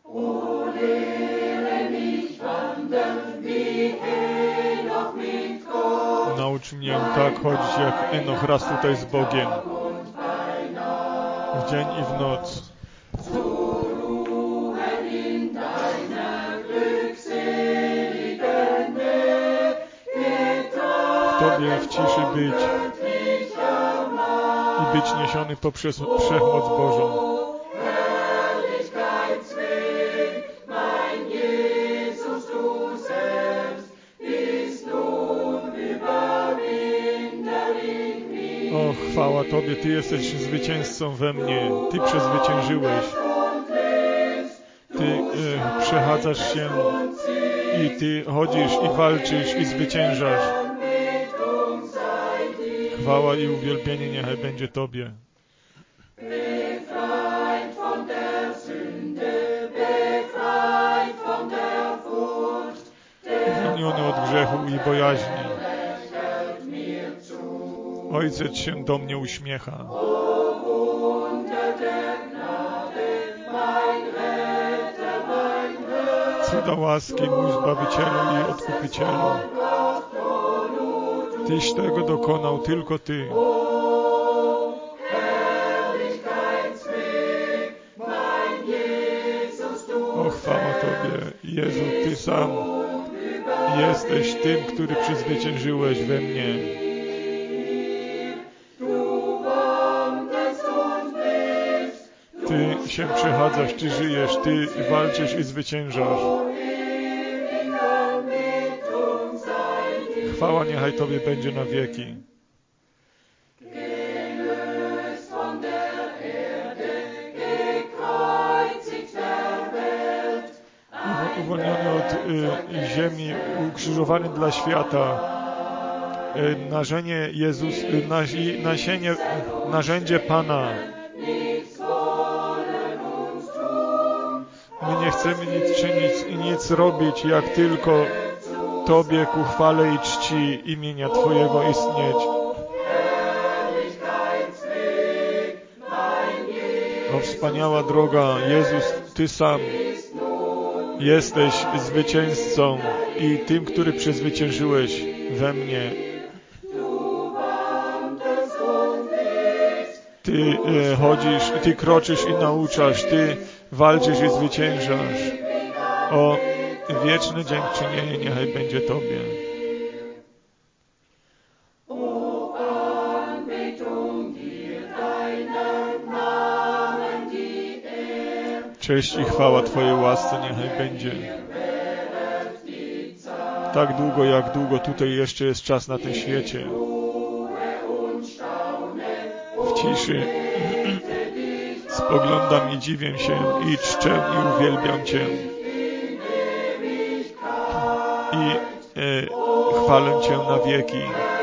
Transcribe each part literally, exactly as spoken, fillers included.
Naucz mnie tak chodzić jak Enoch raz tutaj z Bogiem, w dzień i w noc. W Tobie w ciszy być i być niesiony poprzez wszechmoc Bożą. O, chwała Tobie, Ty jesteś zwycięzcą we mnie, Ty przezwyciężyłeś. Ty e, przechadzasz się i Ty chodzisz i walczysz i zwyciężasz. Chwała i uwielbienie niechaj będzie Tobie. Uwolniony od grzechu i bojaźni. Ojciec się do mnie uśmiecha. Cuda łaski, mój Zbawicielu i Odkupicielu. Tyś tego dokonał, tylko Ty. O, chwała Tobie, Jezu, Ty sam jesteś tym, który przezwyciężyłeś we mnie. Ty się przechadzasz, Ty żyjesz, Ty walczysz i zwyciężasz. Chwała niechaj Tobie będzie na wieki. Uwolniony od y, ziemi, ukrzyżowany dla świata, y, narzędzie Jezus, y, nasi, nasienie, narzędzie Pana. My nie chcemy nic czynić i nic robić, jak tylko Tobie ku chwale i czci imienia Twojego istnieć. O, wspaniała droga, Jezus, Ty sam jesteś zwycięzcą i tym, który przezwyciężyłeś we mnie. Ty e, chodzisz, Ty kroczysz i nauczasz, Ty walczysz i zwyciężasz. O, wieczne dziękczynienie niechaj będzie Tobie. Cześć i chwała Twojej łasce niechaj będzie. Tak długo, jak długo tutaj jeszcze jest czas na tym świecie. W ciszy spoglądam i dziwię się i czczę i uwielbiam Cię. I e, chwalę Cię na wieki.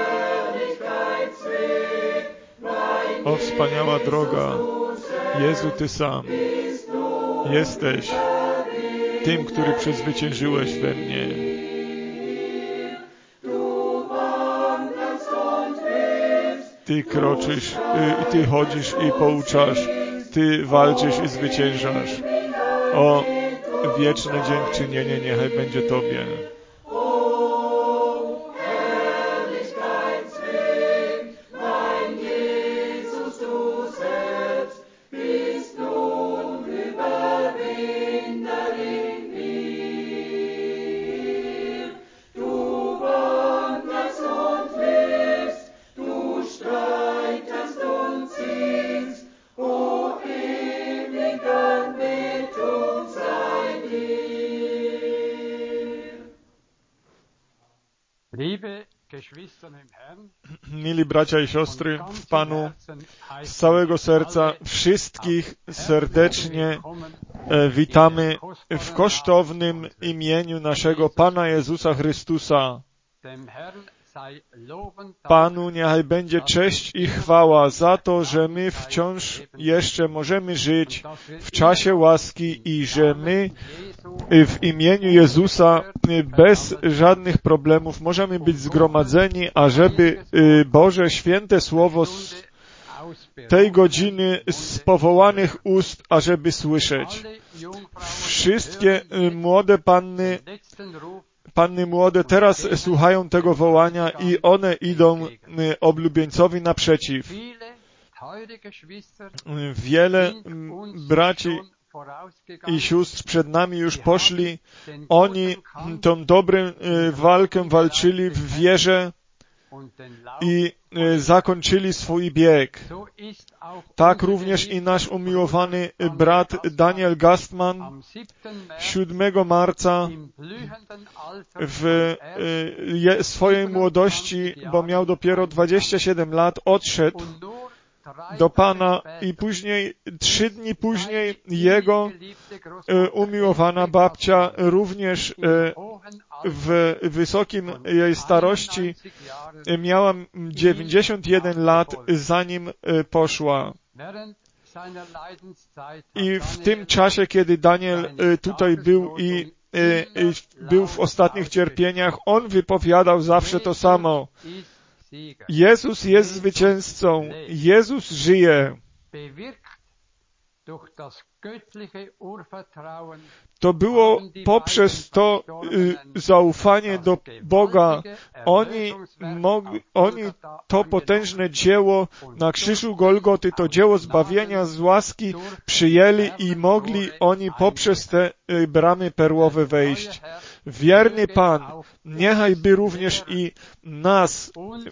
O, wspaniała droga, Jezu, Ty sam jesteś tym, który przezwyciężyłeś we mnie. Ty kroczysz, y, Ty chodzisz i pouczasz, Ty walczysz i zwyciężasz. O, wieczne dziękczynienie niechaj będzie Tobie. Mili bracia i siostry w Panu, z całego serca wszystkich serdecznie witamy w kosztownym imieniu naszego Pana Jezusa Chrystusa. Panu niechaj będzie cześć i chwała za to, że my wciąż jeszcze możemy żyć w czasie łaski i że my w imieniu Jezusa bez żadnych problemów możemy być zgromadzeni, ażeby Boże święte Słowo tej godziny z powołanych ust, ażeby słyszeć. Wszystkie młode panny, panny młode teraz słuchają tego wołania i one idą oblubieńcowi naprzeciw. Wiele braci i sióstr przed nami już poszli. Oni tą dobrą walkę walczyli w wierze i zakończyli swój bieg. Tak również i nasz umiłowany brat Daniel Gastman siódmego marca w swojej młodości, bo miał dopiero dwadzieścia siedem lat, odszedł do Pana i później, trzy dni później, jego umiłowana babcia również w wysokim jej starości miała dziewięćdziesiąt jeden lat, zanim poszła. I w tym czasie, kiedy Daniel tutaj był i był w ostatnich cierpieniach, on wypowiadał zawsze to samo. Jezus jest zwycięzcą. Jezus żyje. To było poprzez to y, zaufanie do Boga. Oni, mogli, oni to potężne dzieło na krzyżu Golgoty, to dzieło zbawienia z łaski przyjęli i mogli oni poprzez te y, bramy perłowe wejść. Wierny Pan, niechaj by również i nas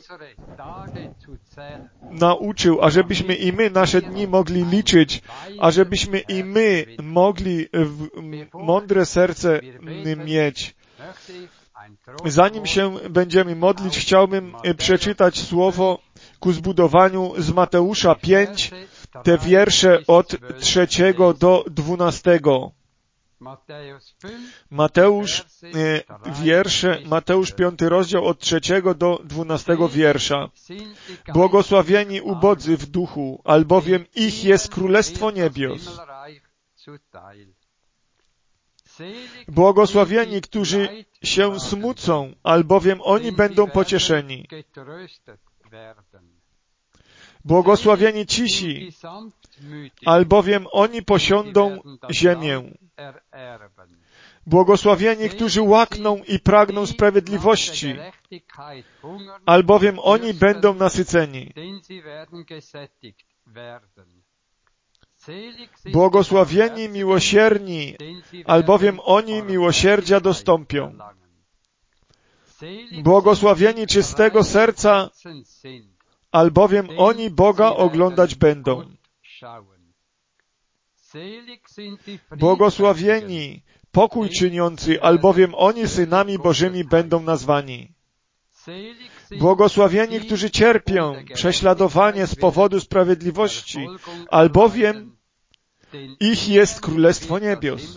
nauczył, ażebyśmy i my nasze dni mogli liczyć, ażebyśmy i my mogli mądre serce mieć. Zanim się będziemy modlić, chciałbym przeczytać słowo ku zbudowaniu z Mateusza pięć, te wiersze od trzeciego do dwunastego. Mateusz, wiersze, Mateusz piąty rozdział od trzeciego do dwunastego wiersza. Błogosławieni ubodzy w duchu, albowiem ich jest Królestwo Niebios. Błogosławieni, którzy się smucą, albowiem oni będą pocieszeni. Błogosławieni cisi, albowiem oni posiądą ziemię. Błogosławieni, którzy łakną i pragną sprawiedliwości, albowiem oni będą nasyceni. Błogosławieni miłosierni, albowiem oni miłosierdzia dostąpią. Błogosławieni czystego serca, albowiem oni Boga oglądać będą. Błogosławieni pokój czyniący, albowiem oni synami Bożymi będą nazwani. Błogosławieni, którzy cierpią prześladowanie z powodu sprawiedliwości, albowiem ich jest Królestwo Niebios.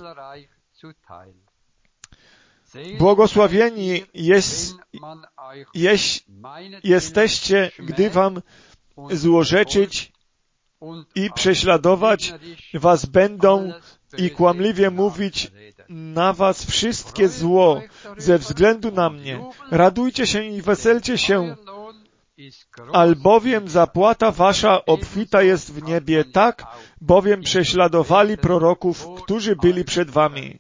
Błogosławieni jest, jest, jesteście, gdy wam złorzeczyć i prześladować was będą i kłamliwie mówić na was wszystkie zło ze względu na mnie. Radujcie się i weselcie się, albowiem zapłata wasza obfita jest w niebie, tak bowiem prześladowali proroków, którzy byli przed wami.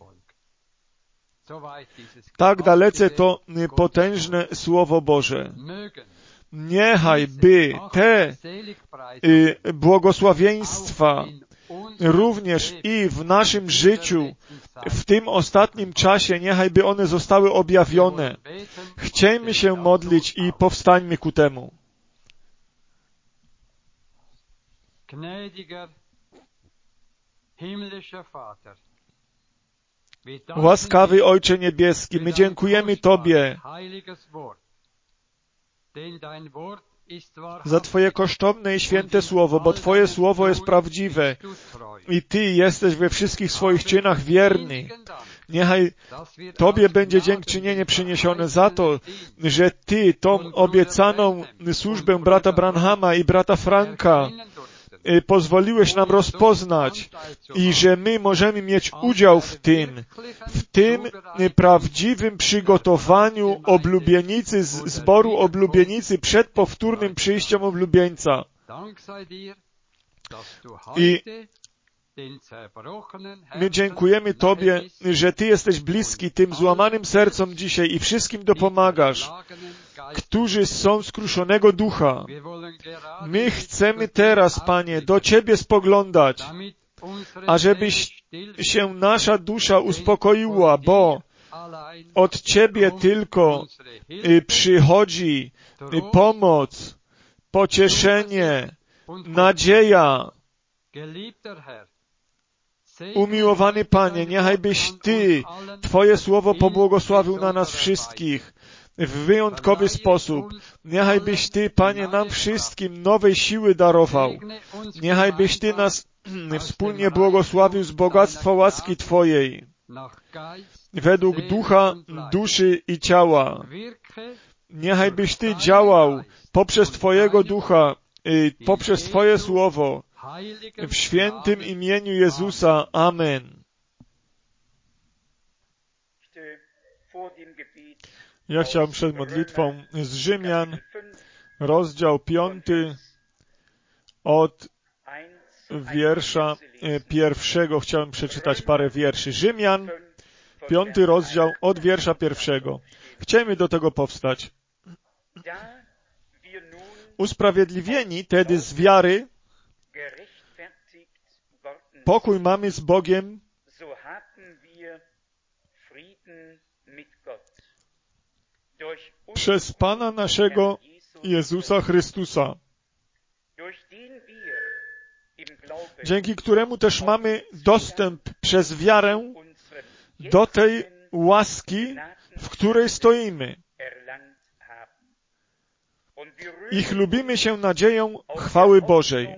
Tak dalece to potężne Słowo Boże. Niechaj by te y, błogosławieństwa również i w naszym życiu, w tym ostatnim czasie, niechaj by one zostały objawione. Chciejmy się modlić i powstańmy ku temu. Łaskawy Ojcze Niebieski, my dziękujemy Tobie za Twoje kosztowne i święte Słowo, bo Twoje Słowo jest prawdziwe i Ty jesteś we wszystkich swoich czynach wierny. Niechaj Tobie będzie dziękczynienie przyniesione za to, że Ty tą obiecaną służbę brata Branhama i brata Franka pozwoliłeś nam rozpoznać i że my możemy mieć udział w tym, w tym prawdziwym przygotowaniu oblubienicy, zboru oblubienicy przed powtórnym przyjściem oblubieńca. I my dziękujemy Tobie, że Ty jesteś bliski tym złamanym sercom dzisiaj i wszystkim dopomagasz, którzy są skruszonego ducha. My chcemy teraz, Panie, do Ciebie spoglądać, ażebyś się nasza dusza uspokoiła, bo od Ciebie tylko przychodzi pomoc, pocieszenie, nadzieja. Umiłowany Panie, niechajbyś Ty, Twoje słowo pobłogosławił na nas wszystkich w wyjątkowy sposób. Niechajbyś Ty, Panie, nam wszystkim nowej siły darował. Niechajbyś Ty nas wspólnie błogosławił z bogactwa łaski Twojej, według ducha, duszy i ciała. Niechajbyś Ty działał poprzez Twojego ducha, poprzez Twoje słowo, w świętym imieniu Jezusa. Amen. Ja chciałem przed modlitwą z Rzymian, rozdział piąty, od wiersza pierwszego. Chciałem przeczytać parę wierszy. Rzymian, piąty rozdział, od wiersza pierwszego. Chcielibyśmy do tego powstać. Usprawiedliwieni tedy z wiary, pokój mamy z Bogiem przez Pana naszego Jezusa Chrystusa, dzięki któremu też mamy dostęp przez wiarę do tej łaski, w której stoimy. I chlubimy się nadzieją chwały Bożej.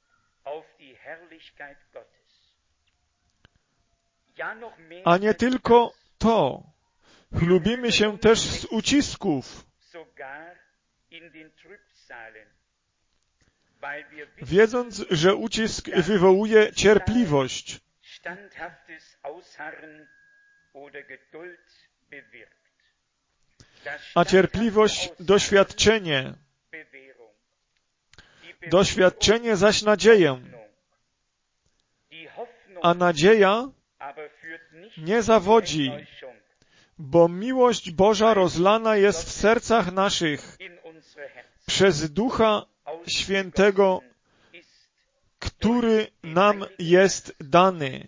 A nie tylko to, chlubimy się też z ucisków, wiedząc, że ucisk wywołuje cierpliwość, a cierpliwość doświadczenie, doświadczenie zaś nadzieję, a nadzieja nie zawodzi, bo miłość Boża rozlana jest w sercach naszych przez Ducha Świętego, który nam jest dany.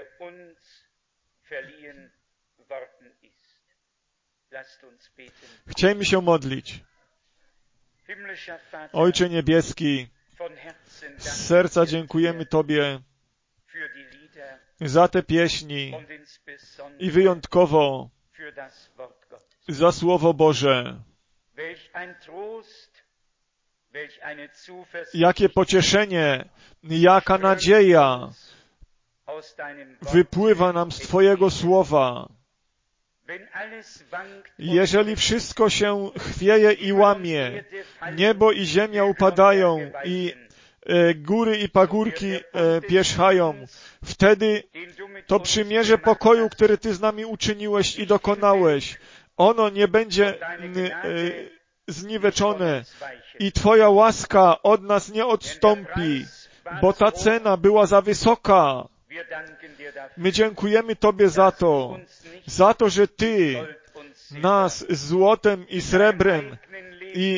Chcielibyśmy się modlić. Ojcze Niebieski, z serca dziękujemy Tobie za te pieśni i wyjątkowo za Słowo Boże. Jakie pocieszenie, jaka nadzieja wypływa nam z Twojego Słowa. Jeżeli wszystko się chwieje i łamie, niebo i ziemia upadają i e, góry i pagórki e, pierzchają, wtedy to przymierze pokoju, które Ty z nami uczyniłeś i dokonałeś, ono nie będzie e, zniweczone i Twoja łaska od nas nie odstąpi, bo ta cena była za wysoka. My dziękujemy Tobie za to, za to, że Ty nas złotem i srebrem i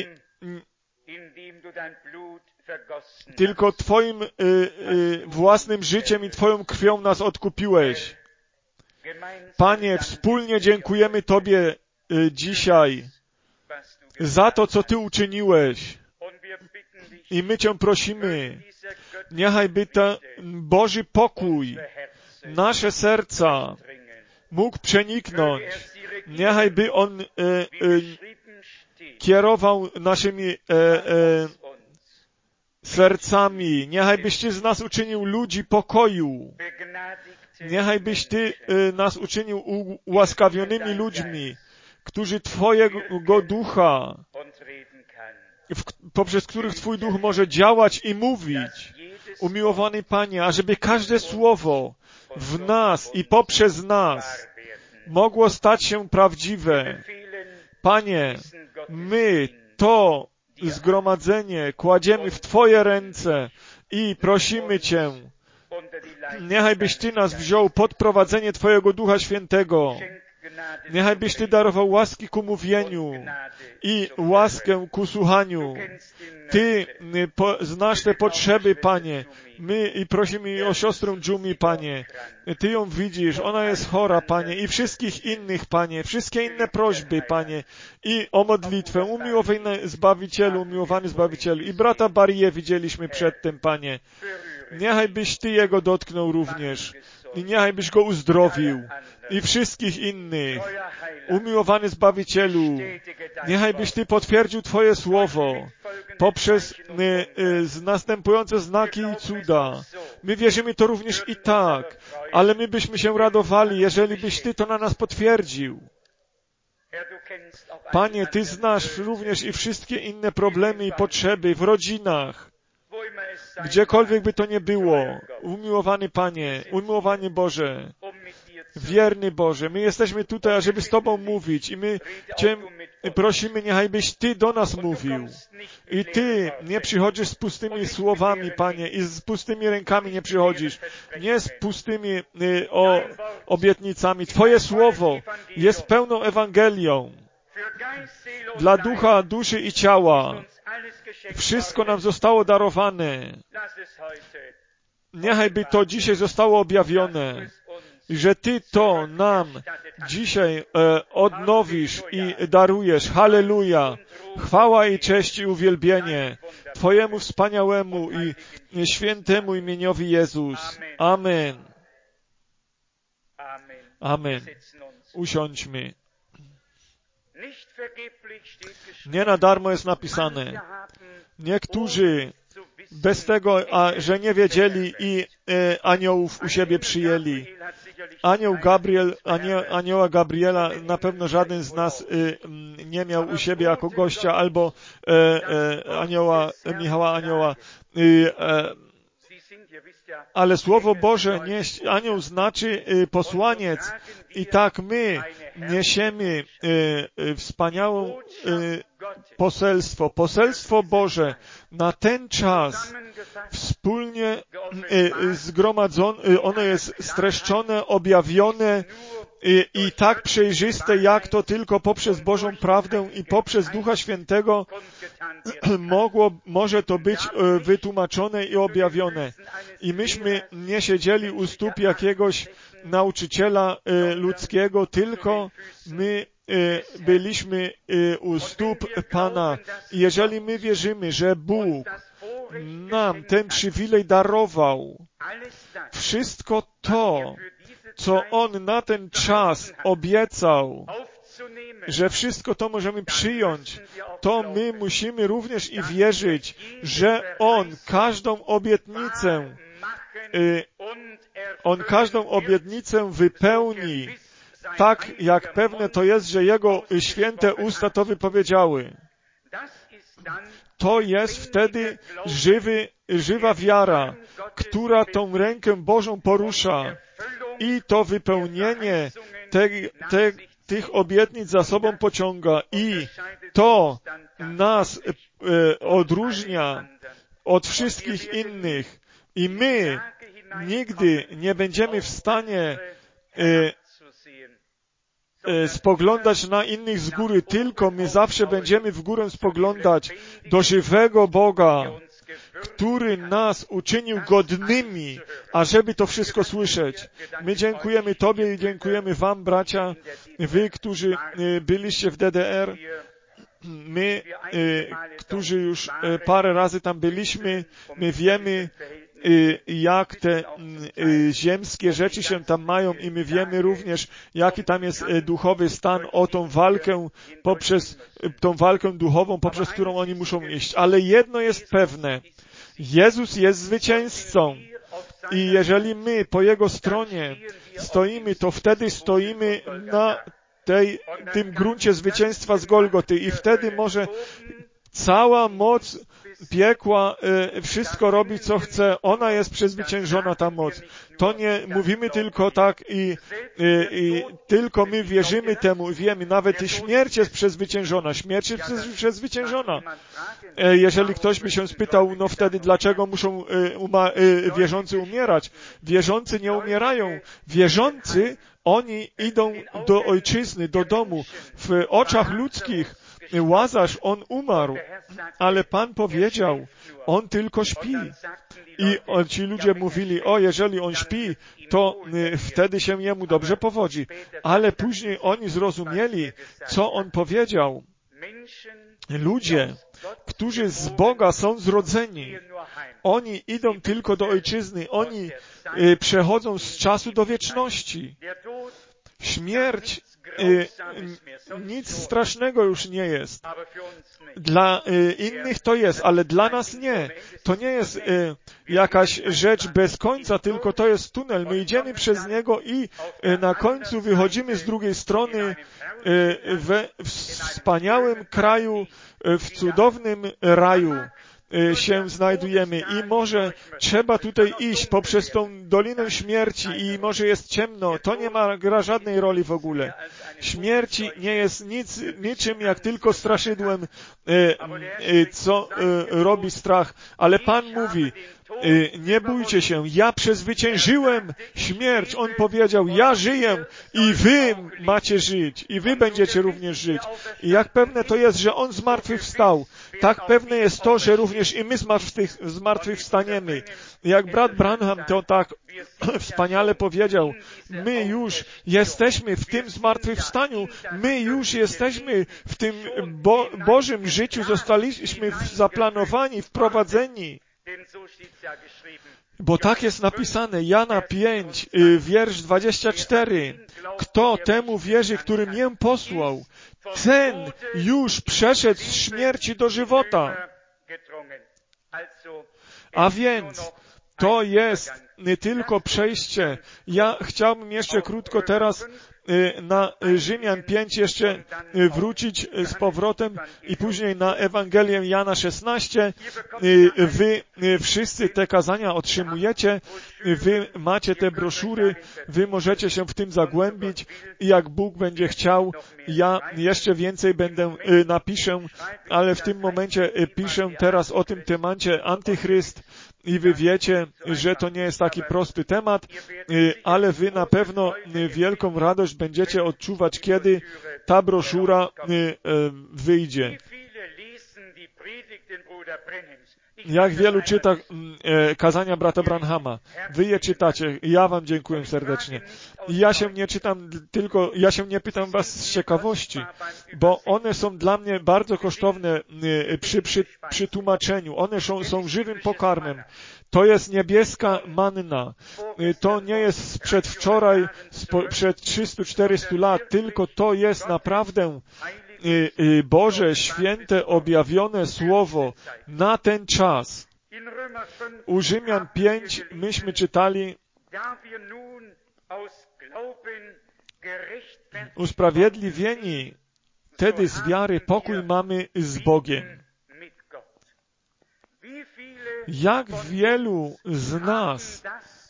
tylko Twoim y, y, własnym życiem i Twoją krwią nas odkupiłeś. Panie, wspólnie dziękujemy Tobie y, dzisiaj za to, co Ty uczyniłeś. I my Cię prosimy, niechaj by ten Boży pokój nasze serca mógł przeniknąć. Niechaj by On e, e, kierował naszymi e, e, sercami. Niechaj byś Ty z nas uczynił ludzi pokoju. Niechaj byś Ty e, nas uczynił ułaskawionymi ludźmi, którzy Twojego ducha, w, poprzez których Twój duch może działać i mówić. Umiłowany Panie, ażeby każde słowo w nas i poprzez nas mogło stać się prawdziwe. Panie, my to zgromadzenie kładziemy w Twoje ręce i prosimy Cię, niechaj byś Ty nas wziął pod prowadzenie Twojego Ducha Świętego. Niechaj byś Ty darował łaski ku mówieniu i łaskę ku słuchaniu. Ty po, znasz te potrzeby, Panie. My i prosimy o siostrę Dżumi, Panie. Ty ją widzisz, ona jest chora, Panie, i wszystkich innych, Panie, wszystkie inne prośby, Panie, i o modlitwę. Umiłowany Zbawicielu, umiłowany Zbawicielu. I brata Barię widzieliśmy przedtem, Panie. Niechaj byś Ty jego dotknął również i niechaj byś go uzdrowił i wszystkich innych. Umiłowany Zbawicielu, niechaj byś Ty potwierdził Twoje słowo poprzez y, y, następujące znaki i cuda. My wierzymy to również i tak, ale my byśmy się radowali, jeżeli byś Ty to na nas potwierdził. Panie, Ty znasz również i wszystkie inne problemy i potrzeby w rodzinach, gdziekolwiek by to nie było. Umiłowany Panie, umiłowany Boże, wierny Boże, my jesteśmy tutaj, ażeby z Tobą mówić i my Cię prosimy, niechaj byś Ty do nas mówił. I Ty nie przychodzisz z pustymi słowami, Panie, i z pustymi rękami nie przychodzisz. Nie z pustymi y, o, obietnicami. Twoje słowo jest pełną Ewangelią dla ducha, duszy i ciała. Wszystko nam zostało darowane. Niechaj by to dzisiaj zostało objawione, że Ty to nam dzisiaj e, odnowisz i darujesz. Halleluja! Chwała i cześć i uwielbienie Twojemu wspaniałemu i świętemu imieniowi Jezus. Amen. Amen. Usiądźmy. Nie na darmo jest napisane. Niektórzy bez tego, a, że nie wiedzieli i e, aniołów u siebie przyjęli. Anioł Gabriel, anioł, anioła Gabriela na pewno żaden z nas e, nie miał u siebie jako gościa, albo e, e, anioła, Michała Anioła. E, e, ale Słowo Boże, nie, anioł znaczy e, posłaniec. I tak my niesiemy e, e, wspaniałą e, poselstwo, poselstwo Boże na ten czas wspólnie zgromadzone, ono jest streszczone, objawione i, i tak przejrzyste, jak to tylko poprzez Bożą prawdę i poprzez Ducha Świętego mogło, może to być wytłumaczone i objawione. I myśmy nie siedzieli u stóp jakiegoś nauczyciela ludzkiego, tylko my byliśmy u stóp Pana. I jeżeli my wierzymy, że Bóg nam ten przywilej darował, wszystko to, co On na ten czas obiecał, że wszystko to możemy przyjąć, to my musimy również i wierzyć, że On każdą obietnicę, On każdą obietnicę wypełni, tak jak pewne to jest, że Jego święte usta to wypowiedziały. To jest wtedy żywy, żywa wiara, która tą rękę Bożą porusza i to wypełnienie te, te, tych obietnic za sobą pociąga i to nas e, odróżnia od wszystkich innych i my nigdy nie będziemy w stanie e, spoglądać na innych z góry, tylko my zawsze będziemy w górę spoglądać do żywego Boga, który nas uczynił godnymi, ażeby to wszystko słyszeć. My dziękujemy Tobie i dziękujemy Wam, bracia, Wy, którzy byliście w D D R, my, którzy już parę razy tam byliśmy, my wiemy, jak te ziemskie rzeczy się tam mają i my wiemy również, jaki tam jest duchowy stan, o tą walkę poprzez, tą walkę duchową, poprzez którą oni muszą iść. Ale jedno jest pewne. Jezus jest zwycięzcą i jeżeli my po Jego stronie stoimy, to wtedy stoimy na tej, tym gruncie zwycięstwa z Golgoty i wtedy może cała moc piekła y, wszystko robi, co chce. Ona jest przezwyciężona, ta moc. To nie mówimy tylko tak i, i, i tylko my wierzymy temu i wiemy. Nawet i śmierć jest przezwyciężona. Śmierć jest przezwyciężona. E, jeżeli ktoś by się spytał, no wtedy dlaczego muszą y, uma, y, wierzący umierać? Wierzący nie umierają. Wierzący, oni idą do ojczyzny, do domu. W oczach ludzkich Łazarz, on umarł, ale Pan powiedział, on tylko śpi. I ci ludzie mówili, o, jeżeli on śpi, to y, wtedy się jemu dobrze powodzi. Ale później oni zrozumieli, co on powiedział. Ludzie, którzy z Boga są zrodzeni, oni idą tylko do ojczyzny, oni y, przechodzą z czasu do wieczności. Śmierć y, nic strasznego już nie jest. Dla y, innych to jest, ale dla nas nie. To nie jest y, jakaś rzecz bez końca, tylko to jest tunel. My idziemy przez niego i y, na końcu wychodzimy z drugiej strony y, we wspaniałym kraju, y, w cudownym raju się znajdujemy i może trzeba tutaj iść poprzez tą dolinę śmierci i może jest ciemno, to nie ma gra żadnej roli w ogóle. Śmierci nie jest nic, niczym jak tylko straszydłem, co robi strach, ale Pan mówi, nie bójcie się, ja przezwyciężyłem śmierć. On powiedział, ja żyję i wy macie żyć i wy będziecie również żyć. I jak pewne to jest, że On zmartwychwstał, tak pewne jest to, że również i my zmartwychwstaniemy. Jak brat Branham to tak wspaniale powiedział, my już jesteśmy w tym zmartwychwstaniu, my już jesteśmy w tym Bo- Bożym życiu, zostaliśmy zaplanowani, wprowadzeni. Bo tak jest napisane, Jana pięć, wiersz dwadzieścia cztery. Kto temu wierzy, który mnie posłał, ten już przeszedł z śmierci do żywota. A więc to jest tylko przejście. Ja chciałbym jeszcze krótko teraz na Rzymian pięć jeszcze wrócić z powrotem i później na Ewangelię Jana szesnaście. Wy wszyscy te kazania otrzymujecie, wy macie te broszury, wy możecie się w tym zagłębić i jak Bóg będzie chciał, ja jeszcze więcej będę napiszę, ale w tym momencie piszę teraz o tym temacie Antychryst. I wy wiecie, że to nie jest taki prosty temat, ale wy na pewno wielką radość będziecie odczuwać, kiedy ta broszura wyjdzie. Jak wielu czyta e, kazania brata Branhama. Wy je czytacie. Ja wam dziękuję serdecznie. I ja się nie czytam tylko, ja się nie pytam was z ciekawości, bo one są dla mnie bardzo kosztowne e, przy, przy, przy tłumaczeniu. One są, są żywym pokarmem. To jest niebieska manna. E, to nie jest sprzed wczoraj, sprzed trzystu czterystu lat, tylko to jest naprawdę Boże, święte, objawione Słowo na ten czas. U Rzymian pięć myśmy czytali, usprawiedliwieni, wtedy z wiary pokój mamy z Bogiem. Jak wielu z nas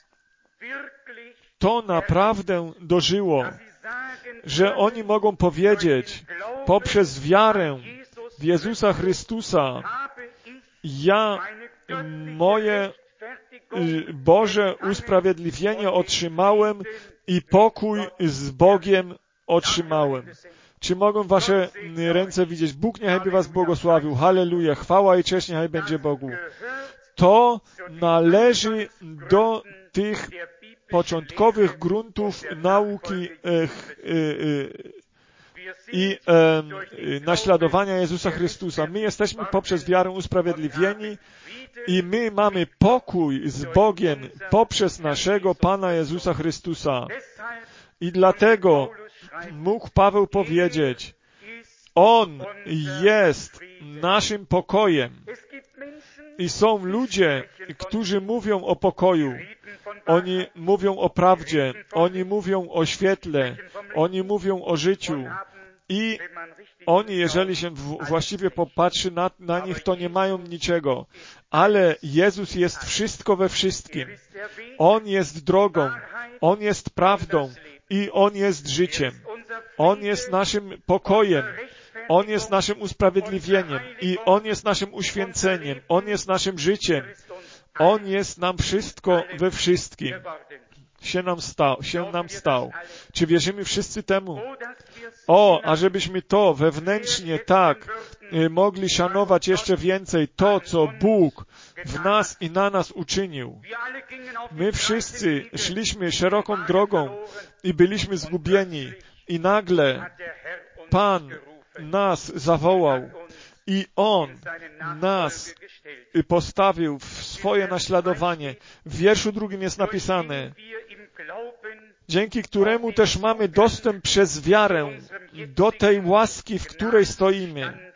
to naprawdę dożyło, że oni mogą powiedzieć poprzez wiarę w Jezusa Chrystusa, ja moje Boże usprawiedliwienie otrzymałem i pokój z Bogiem otrzymałem. Czy mogą wasze ręce widzieć? Bóg niechaj was błogosławił. Halleluja. Chwała i cześć niechaj będzie Bogu. To należy do tych początkowych gruntów nauki e, e, e, i e, naśladowania Jezusa Chrystusa. My jesteśmy poprzez wiarę usprawiedliwieni i my mamy pokój z Bogiem poprzez naszego Pana Jezusa Chrystusa. I dlatego mógł Paweł powiedzieć, On jest naszym pokojem. I są ludzie, którzy mówią o pokoju. Oni mówią o prawdzie. Oni mówią o świetle. Oni mówią o życiu. I oni, jeżeli się w, właściwie popatrzy na, na nich, to nie mają niczego. Ale Jezus jest wszystko we wszystkim. On jest drogą, On jest prawdą i On jest życiem. On jest naszym pokojem. On jest naszym usprawiedliwieniem i On jest naszym uświęceniem. On jest naszym życiem. On jest nam wszystko we wszystkim. Się nam stał, się nam stał. Czy wierzymy wszyscy temu? O, ażebyśmy to wewnętrznie tak y, mogli szanować jeszcze więcej to, co Bóg w nas i na nas uczynił. My wszyscy szliśmy szeroką drogą i byliśmy zgubieni i nagle Pan nas zawołał i On nas postawił w swoje naśladowanie. W wierszu drugim jest napisane, dzięki któremu też mamy dostęp przez wiarę do tej łaski, w której stoimy.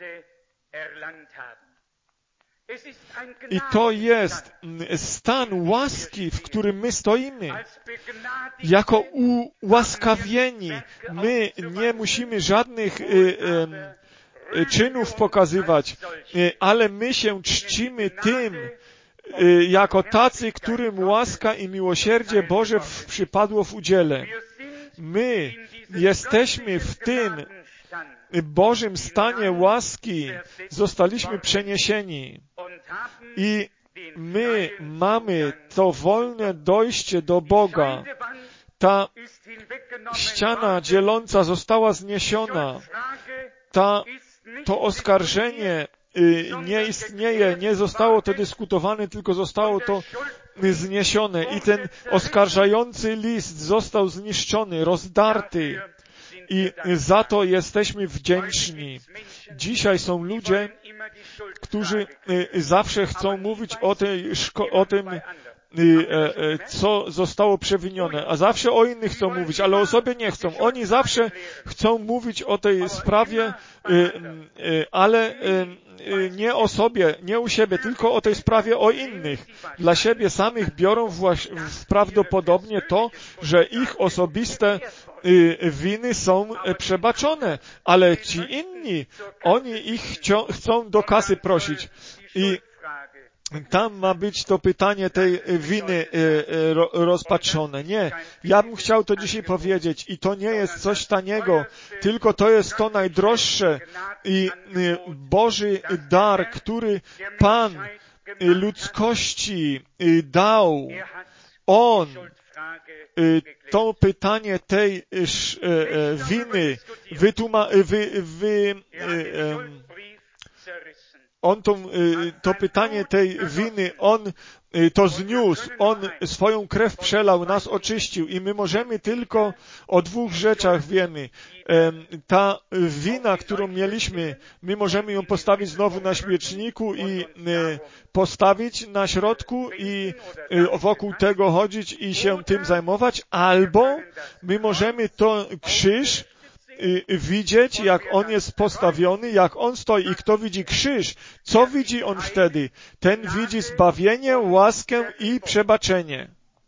I to jest stan łaski, w którym my stoimy. Jako ułaskawieni. My nie musimy żadnych y, y, czynów pokazywać, y, ale my się czcimy tym, y, jako tacy, którym łaska i miłosierdzie Boże przypadło w udziale. My jesteśmy w tym Bożym stanie łaski, zostaliśmy przeniesieni i my mamy to wolne dojście do Boga. Ta ściana dzieląca została zniesiona. Ta, to oskarżenie nie istnieje, nie zostało to dyskutowane, tylko zostało to zniesione i ten oskarżający list został zniszczony, rozdarty. I za to jesteśmy wdzięczni. Dzisiaj są ludzie, którzy zawsze chcą mówić o, tej, o tym, co zostało przewinione, a zawsze o innych chcą mówić, ale o sobie nie chcą. Oni zawsze chcą mówić o tej sprawie, ale nie o sobie, nie u siebie, tylko o tej sprawie o innych. Dla siebie samych biorą prawdopodobnie to, że ich osobiste winy są przebaczone, ale ci inni, oni ich chcą do kasy prosić. I tam ma być to pytanie tej winy rozpatrzone. Nie. Ja bym chciał to dzisiaj powiedzieć i to nie jest coś taniego, tylko to jest to najdroższe i Boży dar, który Pan ludzkości dał. On to pytanie tej winy wytuma, wy, wy, On to, to pytanie tej winy, On to zniósł, On swoją krew przelał, nas oczyścił i my możemy tylko o dwóch rzeczach wiemy. Ta wina, którą mieliśmy, my możemy ją postawić znowu na świeczniku i postawić na środku i wokół tego chodzić i się tym zajmować, albo my możemy to krzyż widzieć, jak on jest postawiony, jak on stoi. I kto widzi krzyż, co widzi on wtedy? Ten widzi zbawienie, łaskę i przebaczenie.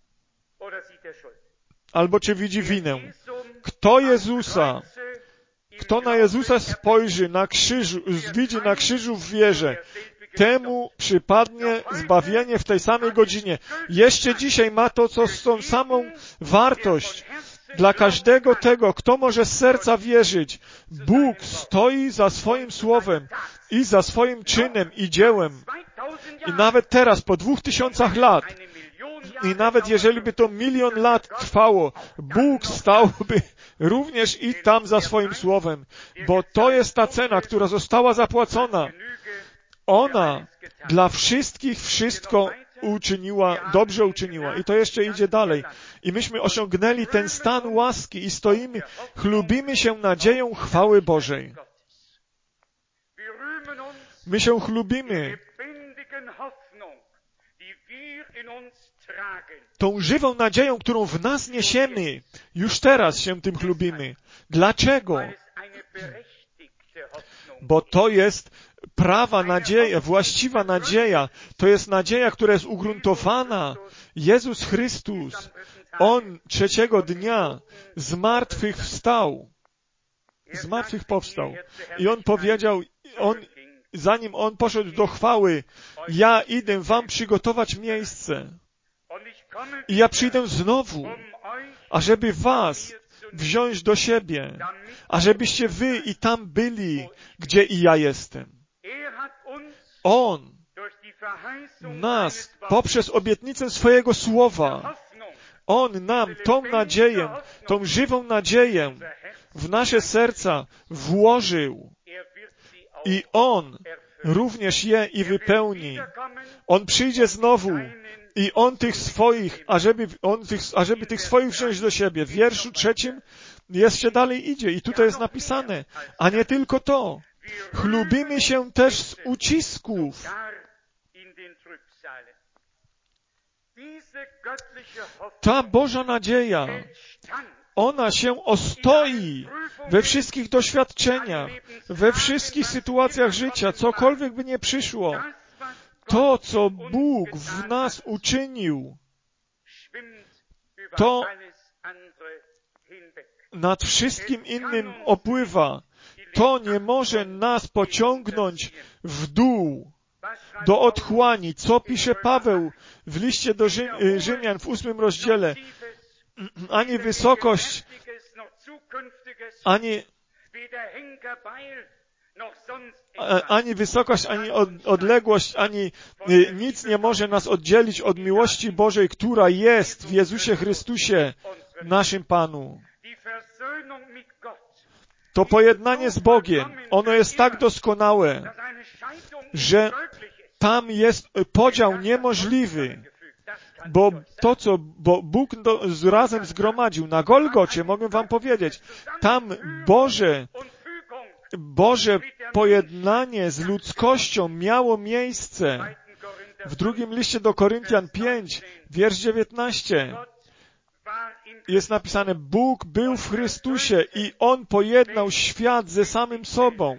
Albo czy widzi winę? Kto Jezusa, kto na Jezusa spojrzy na krzyżu, widzi na krzyżu w wierze, temu przypadnie zbawienie w tej samej godzinie. Jeszcze dzisiaj ma to co, tą samą wartość. Dla każdego tego, kto może z serca wierzyć, Bóg stoi za swoim słowem i za swoim czynem i dziełem. I nawet teraz, po dwóch tysiącach lat, i nawet jeżeli by to milion lat trwało, Bóg stałby również i tam za swoim słowem, bo to jest ta cena, która została zapłacona. Ona dla wszystkich wszystko uczyniła, dobrze uczyniła. I to jeszcze idzie dalej. I myśmy osiągnęli ten stan łaski i stoimy, chlubimy się nadzieją chwały Bożej. My się chlubimy tą żywą nadzieją, którą w nas niesiemy. Już teraz się tym chlubimy. Dlaczego? Bo to jest prawa nadzieja, właściwa nadzieja. To jest nadzieja, która jest ugruntowana. Jezus Chrystus, On trzeciego dnia z martwych wstał. zmartwychwstał. I on powiedział, on, zanim on poszedł do chwały, ja idę wam przygotować miejsce. I ja przyjdę znowu, ażeby was wziąć do siebie, ażebyście wy i tam byli, gdzie i ja jestem. On nas poprzez obietnicę swojego słowa, On nam tą nadzieję, tą żywą nadzieję w nasze serca włożył i On również je i wypełni. On przyjdzie znowu i On tych swoich, ażeby, on tych, ażeby tych swoich wziąć do siebie. W wierszu trzecim jeszcze dalej idzie i tutaj jest napisane, a nie tylko to. Chlubimy się też z ucisków. Ta Boża nadzieja, ona się ostoi we wszystkich doświadczeniach, we wszystkich sytuacjach życia, cokolwiek by nie przyszło. To, co Bóg w nas uczynił, to nad wszystkim innym opływa. To nie może nas pociągnąć w dół, do otchłani. Co pisze Paweł w liście do Rzym, Rzymian w ósmym rozdziale? Ani wysokość, ani, ani wysokość, ani odległość, ani nic nie może nas oddzielić od miłości Bożej, która jest w Jezusie Chrystusie, naszym Panu. To pojednanie z Bogiem, ono jest tak doskonałe, że tam jest podział niemożliwy, bo to, co bo Bóg do, razem zgromadził na Golgocie, mogę wam powiedzieć, tam Boże, Boże pojednanie z ludzkością miało miejsce. W drugim liście do Koryntian pięć, wiersz dziewiętnaście, jest napisane, Bóg był w Chrystusie i On pojednał świat ze samym sobą.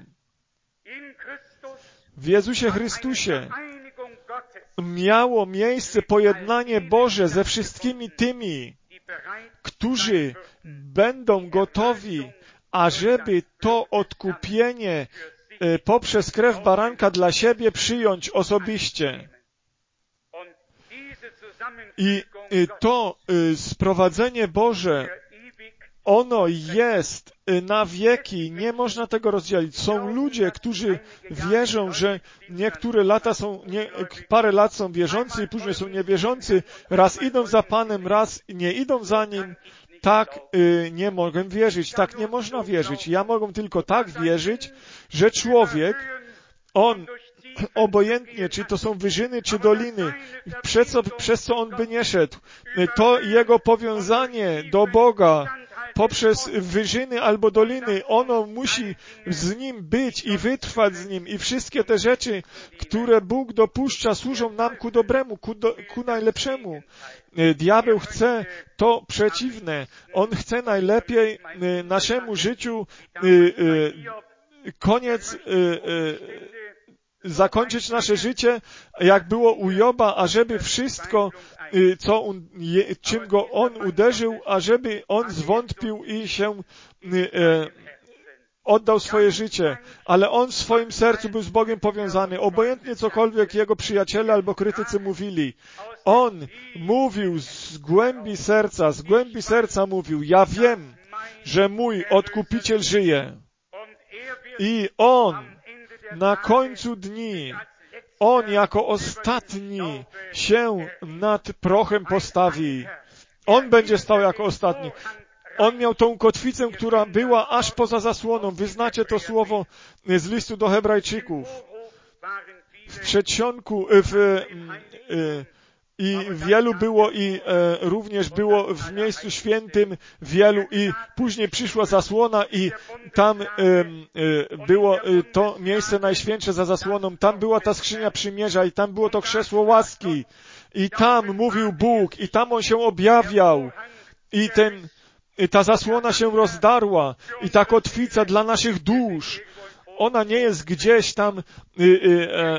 W Jezusie Chrystusie miało miejsce pojednanie Boże ze wszystkimi tymi, którzy będą gotowi, ażeby to odkupienie poprzez krew baranka dla siebie przyjąć osobiście. I to sprowadzenie Boże, ono jest na wieki, nie można tego rozdzielić. Są ludzie, którzy wierzą, że niektóre lata są, nie, parę lat są wierzący i później są niewierzący, raz idą za Panem, raz nie idą za Nim. Tak y, nie mogę wierzyć, tak nie można wierzyć. Ja mogę tylko tak wierzyć, że człowiek, on obojętnie, czy to są wyżyny, czy doliny, przez co, przez co on by nie szedł, to jego powiązanie do Boga poprzez wyżyny albo doliny, ono musi z Nim być i wytrwać z Nim i wszystkie te rzeczy, które Bóg dopuszcza, służą nam ku dobremu, ku, do, ku najlepszemu. Diabeł chce to przeciwne. On chce najlepiej naszemu życiu koniec zakończyć nasze życie, jak było u Joba, ażeby wszystko, co on, czym go on uderzył, ażeby on zwątpił i się e, oddał swoje życie. Ale on w swoim sercu był z Bogiem powiązany. Obojętnie cokolwiek jego przyjaciele albo krytycy mówili. On mówił z głębi serca, z głębi serca mówił, ja wiem, że mój Odkupiciel żyje. I on na końcu dni, On jako ostatni się nad prochem postawi. On będzie stał jako ostatni. On miał tą kotwicę, która była aż poza zasłoną. Wy znacie to słowo z listu do Hebrajczyków. W przedsionku, w, w, i wielu było i e, również było w miejscu świętym wielu i później przyszła zasłona i tam e, e, było e, to miejsce najświętsze za zasłoną, tam była ta skrzynia przymierza i tam było to krzesło łaski i tam mówił Bóg i tam On się objawiał i ten, ta zasłona się rozdarła i ta kotwica dla naszych dusz, ona nie jest gdzieś tam e, e,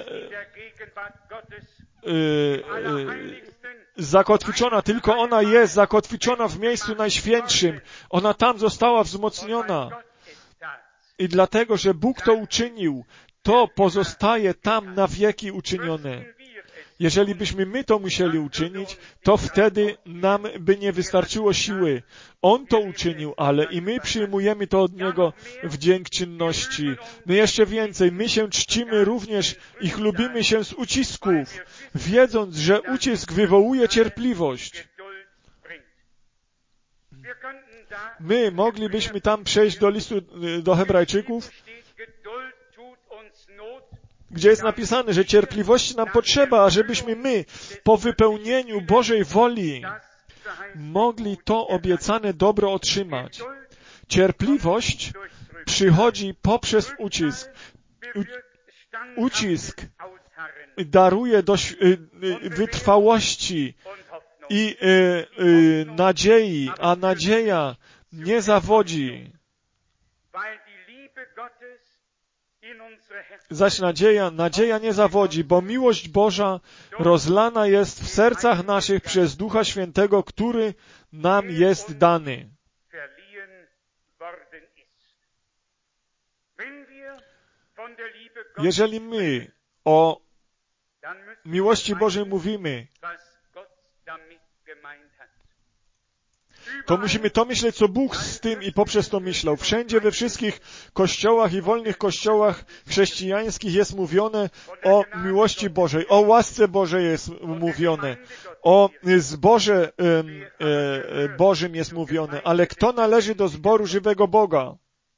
e, e, zakotwiczona, tylko ona jest zakotwiczona w miejscu najświętszym. Ona tam została wzmocniona. I dlatego, że Bóg to uczynił, to pozostaje tam na wieki uczynione. Jeżeli byśmy my to musieli uczynić, to wtedy nam by nie wystarczyło siły. On to uczynił, ale i my przyjmujemy to od Niego w dziękczynności. My jeszcze więcej, my się czcimy również i chlubimy się z ucisków, wiedząc, że ucisk wywołuje cierpliwość. My moglibyśmy tam przejść do listu do Hebrajczyków, gdzie jest napisane, że cierpliwości nam potrzeba, ażebyśmy my po wypełnieniu Bożej woli mogli to obiecane dobro otrzymać. Cierpliwość przychodzi poprzez ucisk. U, ucisk daruje dość, wytrwałości i y, y, nadziei, a nadzieja nie zawodzi. Zaś nadzieja, nadzieja nie zawodzi, bo miłość Boża rozlana jest w sercach naszych przez Ducha Świętego, który nam jest dany. Jeżeli my o miłości Bożej mówimy, to musimy to myśleć, co Bóg z tym i poprzez to myślał. Wszędzie, we wszystkich kościołach i wolnych kościołach chrześcijańskich jest mówione o miłości Bożej, o łasce Bożej jest mówione, o zborze e, e, Bożym jest mówione. Ale kto należy do zboru żywego Boga?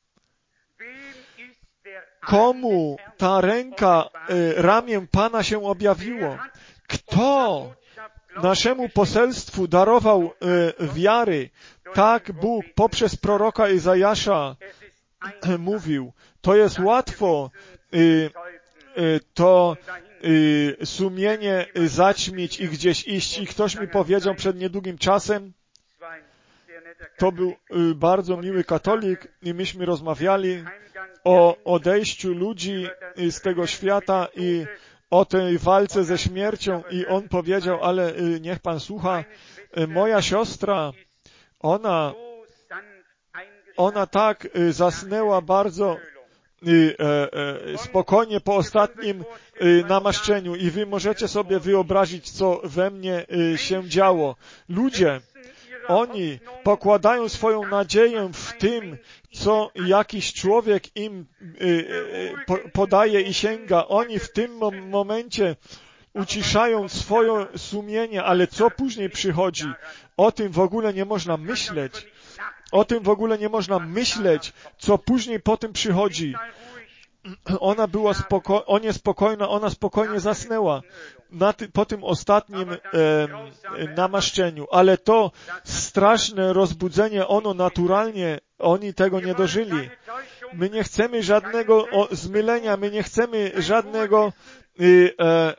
Komu ta ręka, e, ramię Pana się objawiło? Kto naszemu poselstwu darował e, wiary? Tak Bóg poprzez proroka Izajasza e, mówił. To jest łatwo e, e, to e, sumienie zaćmić i gdzieś iść. I ktoś mi powiedział przed niedługim czasem, to był e, bardzo miły katolik i myśmy rozmawiali o odejściu ludzi z tego świata i o tej walce ze śmiercią i on powiedział, ale niech Pan słucha, moja siostra, ona, ona tak zasnęła bardzo spokojnie po ostatnim namaszczeniu i wy możecie sobie wyobrazić, co we mnie się działo. Ludzie, oni pokładają swoją nadzieję w tym, co jakiś człowiek im y, y, po, podaje i sięga. Oni w tym mom- momencie uciszają swoje sumienie, ale co później przychodzi? O tym w ogóle nie można myśleć. O tym w ogóle nie można myśleć, co później po tym przychodzi. Ona była spoko- on jest spokojna, ona spokojnie zasnęła na ty- po tym ostatnim e, namaszczeniu, ale to straszne rozbudzenie, ono naturalnie, oni tego nie dożyli. My nie chcemy żadnego o, zmylenia, my nie chcemy żadnego y, e,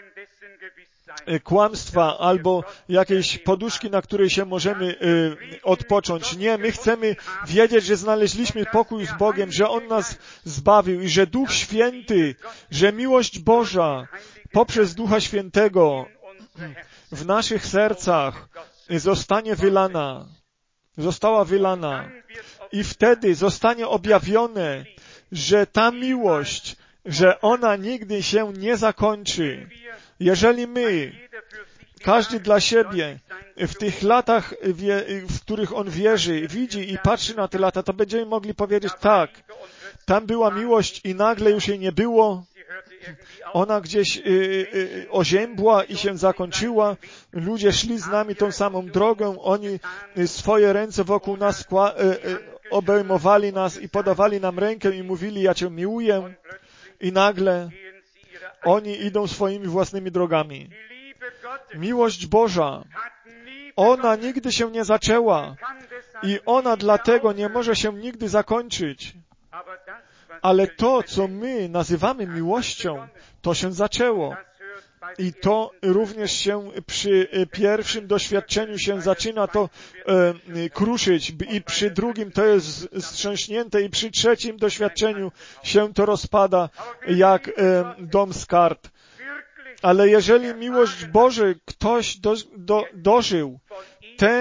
kłamstwa albo jakiejś poduszki, na której się możemy y, odpocząć. Nie, my chcemy wiedzieć, że znaleźliśmy pokój z Bogiem, że On nas zbawił i że Duch Święty, że miłość Boża poprzez Ducha Świętego w naszych sercach zostanie wylana, została wylana i wtedy zostanie objawione, że ta miłość, że ona nigdy się nie zakończy. Jeżeli my, każdy dla siebie, w tych latach, w których on wierzy, widzi i patrzy na te lata, to będziemy mogli powiedzieć tak, tam była miłość i nagle już jej nie było. Ona gdzieś y, y, oziębła i się zakończyła. Ludzie szli z nami tą samą drogą. Oni swoje ręce wokół nas skła- y, y, obejmowali nas i podawali nam rękę i mówili, ja Cię miłuję. I nagle oni idą swoimi własnymi drogami. Miłość Boża, ona nigdy się nie zaczęła i ona dlatego nie może się nigdy zakończyć. Ale to, co my nazywamy miłością, to się zaczęło. I to również się przy pierwszym doświadczeniu się zaczyna to e, kruszyć i przy drugim to jest wstrząśnięte i przy trzecim doświadczeniu się to rozpada jak e, dom z kart. Ale jeżeli miłość Bożej ktoś do, do, dożył, ten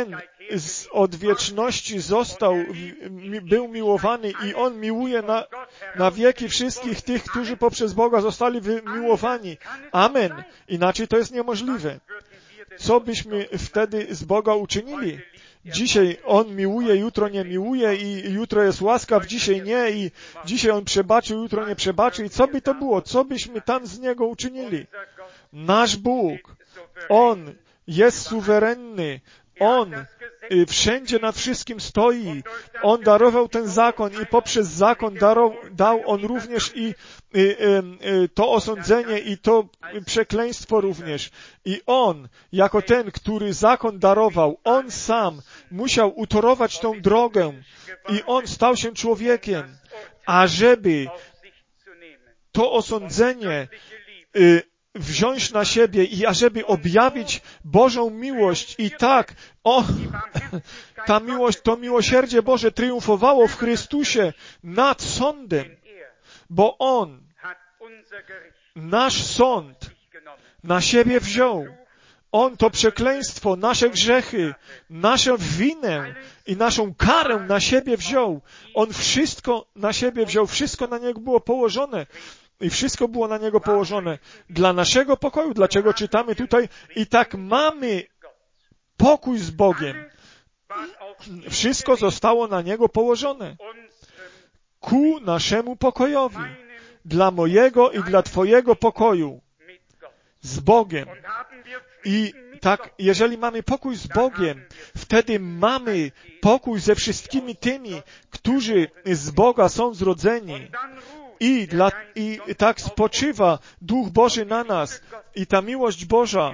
z odwieczności został, był miłowany i On miłuje na, na wieki wszystkich tych, którzy poprzez Boga zostali wymiłowani. Amen. Inaczej to jest niemożliwe. Co byśmy wtedy z Boga uczynili? Dzisiaj On miłuje, jutro nie miłuje i jutro jest łaskaw, dzisiaj nie i dzisiaj On przebaczył, jutro nie przebaczył. I co by to było? Co byśmy tam z Niego uczynili? Nasz Bóg, On jest suwerenny. On wszędzie nad wszystkim stoi. On darował ten zakon i poprzez zakon darow, dał On również i, i, i to osądzenie i to przekleństwo również. I On, jako ten, który zakon darował, On sam musiał utorować tą drogę i On stał się człowiekiem, ażeby to osądzenie y, wziąć na siebie i ażeby objawić Bożą miłość. I tak, o, ta miłość, to miłosierdzie Boże triumfowało w Chrystusie nad sądem, bo On nasz sąd na siebie wziął. On to przekleństwo, nasze grzechy, naszą winę i naszą karę na siebie wziął. On wszystko na siebie wziął, wszystko na Niego było położone. I wszystko było na Niego położone dla naszego pokoju. Dlaczego czytamy tutaj? I tak mamy pokój z Bogiem. Wszystko zostało na Niego położone. Ku naszemu pokojowi. Dla mojego i dla Twojego pokoju. Z Bogiem. I tak, jeżeli mamy pokój z Bogiem, wtedy mamy pokój ze wszystkimi tymi, którzy z Boga są zrodzeni. I, dla, I tak spoczywa Duch Boży na nas i ta miłość Boża,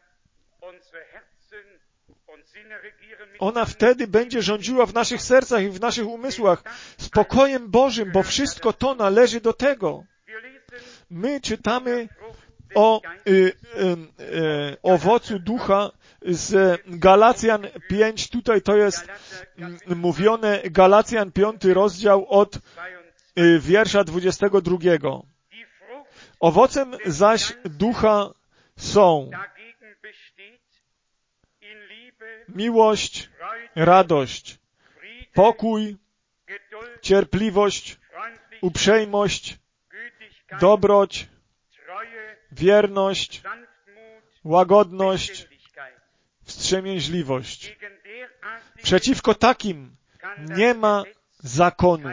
ona wtedy będzie rządziła w naszych sercach i w naszych umysłach spokojem Bożym, bo wszystko to należy do tego. My czytamy o y, y, y, owocu ducha z Galacjan pięć, tutaj to jest y, mówione, Galacjan piąty rozdział od wiersza dwudziestego drugiego. Owocem zaś ducha są miłość, radość, pokój, cierpliwość, uprzejmość, dobroć, wierność, łagodność, wstrzemięźliwość. Przeciwko takim nie ma zakonu.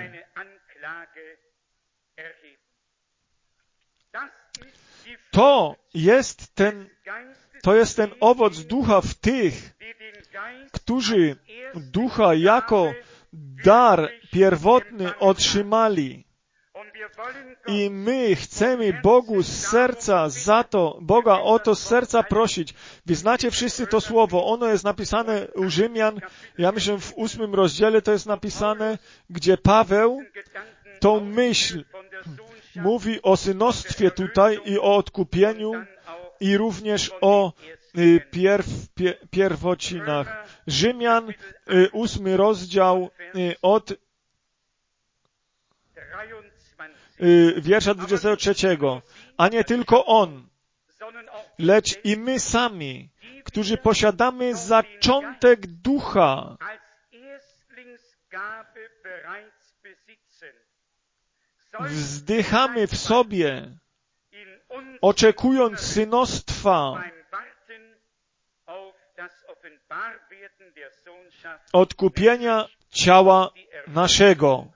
To jest ten, to jest ten owoc ducha w tych, którzy ducha jako dar pierwotny otrzymali. I my chcemy Bogu z serca za to, Boga o to z serca prosić. Wy znacie wszyscy to słowo. Ono jest napisane u Rzymian. Ja myślę, w ósmym rozdziale to jest napisane, gdzie Paweł tą myśl mówi o synostwie tutaj i o odkupieniu i również o pierw, pier, pierwocinach. Rzymian, ósmy rozdział od wiersza dwudziestego trzeciego. A nie tylko On, lecz i my sami, którzy posiadamy zaczątek ducha, wzdychamy w sobie, oczekując synostwa, odkupienia ciała naszego.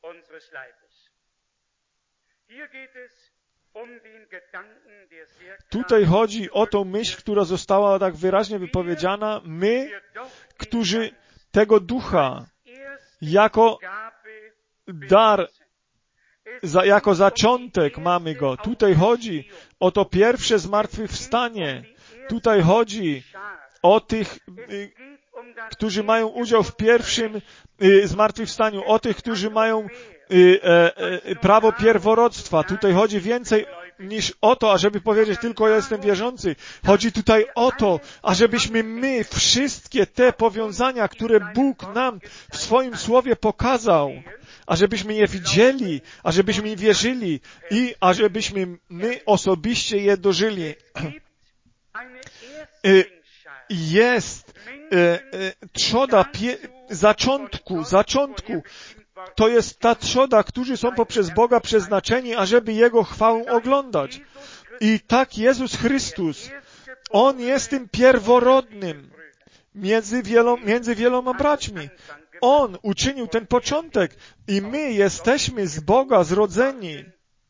Tutaj chodzi o tą myśl, która została tak wyraźnie wypowiedziana. My, którzy tego ducha jako dar, za, jako zaczątek mamy go. Tutaj chodzi o to pierwsze zmartwychwstanie. Tutaj chodzi o tych, y, którzy mają udział w pierwszym y, zmartwychwstaniu, o tych, którzy mają y, y, y, prawo pierworodstwa. Tutaj chodzi więcej niż o to, ażeby powiedzieć tylko ja jestem wierzący. Chodzi tutaj o to, ażebyśmy my wszystkie te powiązania, które Bóg nam w swoim Słowie pokazał, ażebyśmy je widzieli, ażebyśmy je wierzyli i ażebyśmy my osobiście je dożyli. Jest e, e, trzoda pie, zaczątku, zaczątku. To jest ta trzoda, którzy są poprzez Boga przeznaczeni, ażeby Jego chwałę oglądać. I tak Jezus Chrystus, On jest tym pierworodnym między, wielo, między wieloma braćmi. On uczynił ten początek i my jesteśmy z Boga zrodzeni.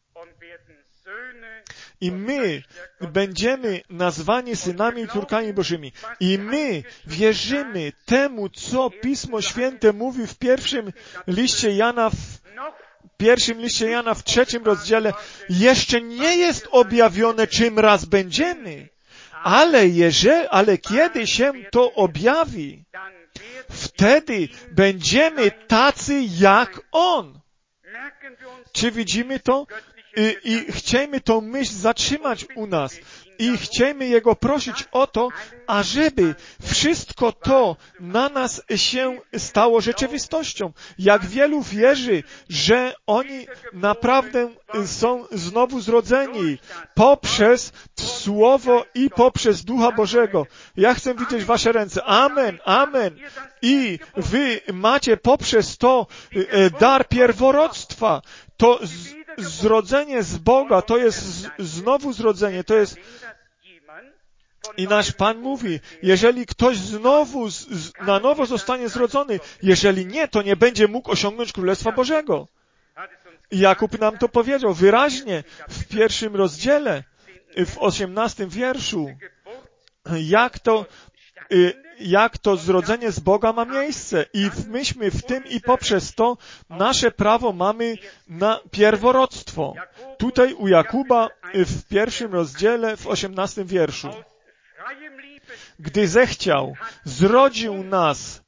I my będziemy nazwani synami i córkami Bożymi. I my wierzymy temu, co Pismo Święte mówi w pierwszym liście Jana, w pierwszym liście Jana w trzecim rozdziale. Jeszcze nie jest objawione, czym raz będziemy. Ale jeżeli, ale kiedy się to objawi, wtedy będziemy tacy jak On. Czy widzimy to? I, i chcemy tą myśl zatrzymać u nas. I chcemy Jego prosić o to, ażeby wszystko to na nas się stało rzeczywistością. Jak wielu wierzy, że oni naprawdę są znowu zrodzeni poprzez Słowo i poprzez Ducha Bożego. Ja chcę widzieć wasze ręce. Amen, amen. I wy macie poprzez to dar pierworodstwa. To z, zrodzenie z Boga, to jest z, znowu zrodzenie, to jest... I nasz Pan mówi, jeżeli ktoś znowu z, z, na nowo zostanie zrodzony, jeżeli nie, to nie będzie mógł osiągnąć Królestwa Bożego. Jakub nam to powiedział wyraźnie w pierwszym rozdziale, w osiemnastym wierszu, jak to, jak to zrodzenie z Boga ma miejsce. I myśmy w tym i poprzez to nasze prawo mamy na pierworodstwo. Tutaj u Jakuba w pierwszym rozdziale, w osiemnastym wierszu. Gdy zechciał, zrodził nas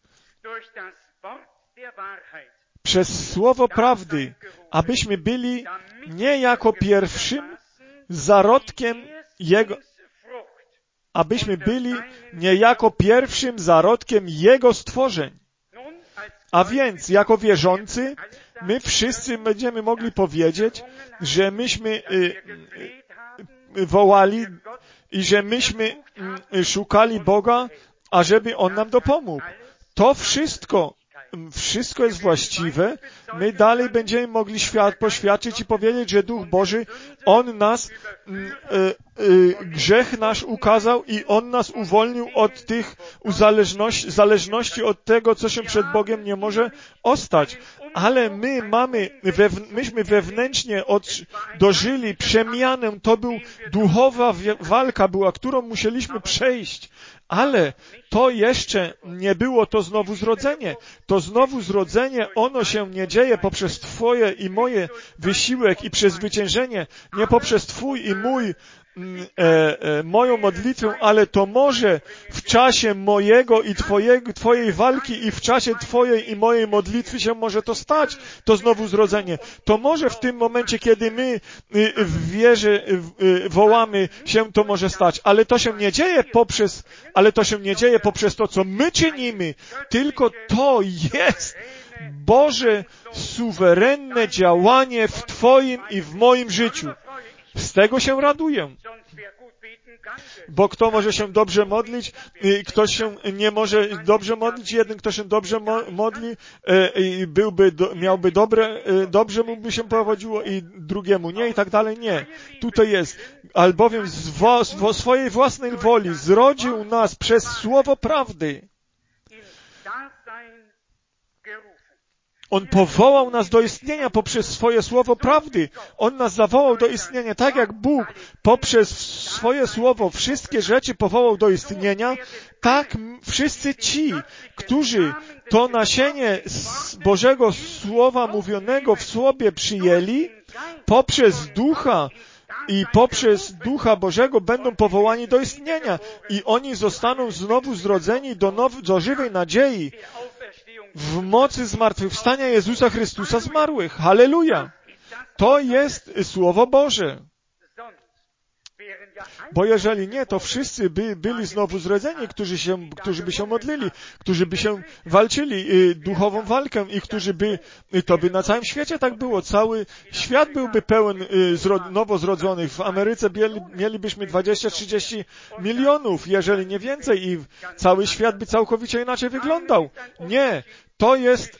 przez słowo prawdy, abyśmy byli nie jako pierwszym zarodkiem Jego, abyśmy byli niejako pierwszym zarodkiem Jego stworzeń. A więc, jako wierzący, my wszyscy będziemy mogli powiedzieć, że myśmy y, y, wołali i że myśmy y, szukali Boga, ażeby On nam dopomógł. To wszystko, wszystko jest właściwe. My dalej będziemy mogli świat, poświadczyć i powiedzieć, że Duch Boży, On nas, y, y, grzech nasz ukazał i On nas uwolnił od tych uzależności, zależności od tego, co się przed Bogiem nie może ostać. Ale my mamy, wewn, myśmy wewnętrznie od, dożyli przemianę. To był duchowa walka była, którą musieliśmy przejść. Ale to jeszcze nie było to znowu zrodzenie. To znowu zrodzenie, ono się nie dzieje poprzez Twoje i moje wysiłek i przezwyciężenie, nie poprzez Twój i mój E, e, moją modlitwę, ale to może w czasie mojego i twojego, Twojej walki i w czasie Twojej i mojej modlitwy się może to stać, to znowu zrodzenie. To może w tym momencie, kiedy my w wierze wołamy, się to może stać, ale to się nie dzieje poprzez, ale to się nie dzieje poprzez to, co my czynimy, tylko to jest Boże suwerenne działanie w Twoim i w moim życiu. Z tego się raduję. Bo kto może się dobrze modlić, ktoś się nie może dobrze modlić, jeden, kto się dobrze modli, byłby, miałby dobre, dobrze mu by się powodziło i drugiemu nie i tak dalej. Nie. Tutaj jest, albowiem z, wo, z swojej własnej woli zrodził nas przez słowo prawdy. On powołał nas do istnienia poprzez swoje słowo prawdy. On nas zawołał do istnienia, tak jak Bóg poprzez swoje słowo wszystkie rzeczy powołał do istnienia, tak wszyscy ci, którzy to nasienie z Bożego Słowa mówionego w sobie przyjęli, poprzez Ducha i poprzez Ducha Bożego będą powołani do istnienia i oni zostaną znowu zrodzeni do, now- do żywej nadziei w mocy zmartwychwstania Jezusa Chrystusa zmarłych. Halleluja! To jest Słowo Boże. Bo jeżeli nie, to wszyscy by byli znowu zrodzeni, którzy się, którzy by się modlili, którzy by się walczyli y, duchową walkę i którzy by, y, to by na całym świecie tak było. Cały świat byłby pełen y, zro, nowo zrodzonych. W Ameryce bieli, mielibyśmy dwadzieścia trzydzieści milionów, jeżeli nie więcej, i cały świat by całkowicie inaczej wyglądał. Nie, to jest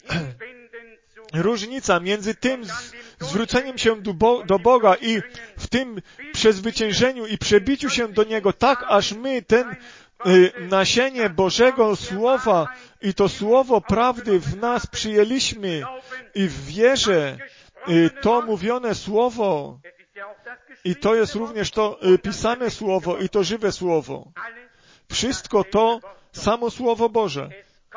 różnica między tym zwróceniem się do, Bo do Boga i w tym przezwyciężeniu i przebiciu się do Niego, tak aż my ten y, nasienie Bożego Słowa i to Słowo prawdy w nas przyjęliśmy i w wierze y, to mówione Słowo, i to jest również to y, pisane Słowo i to żywe Słowo. Wszystko to samo Słowo Boże.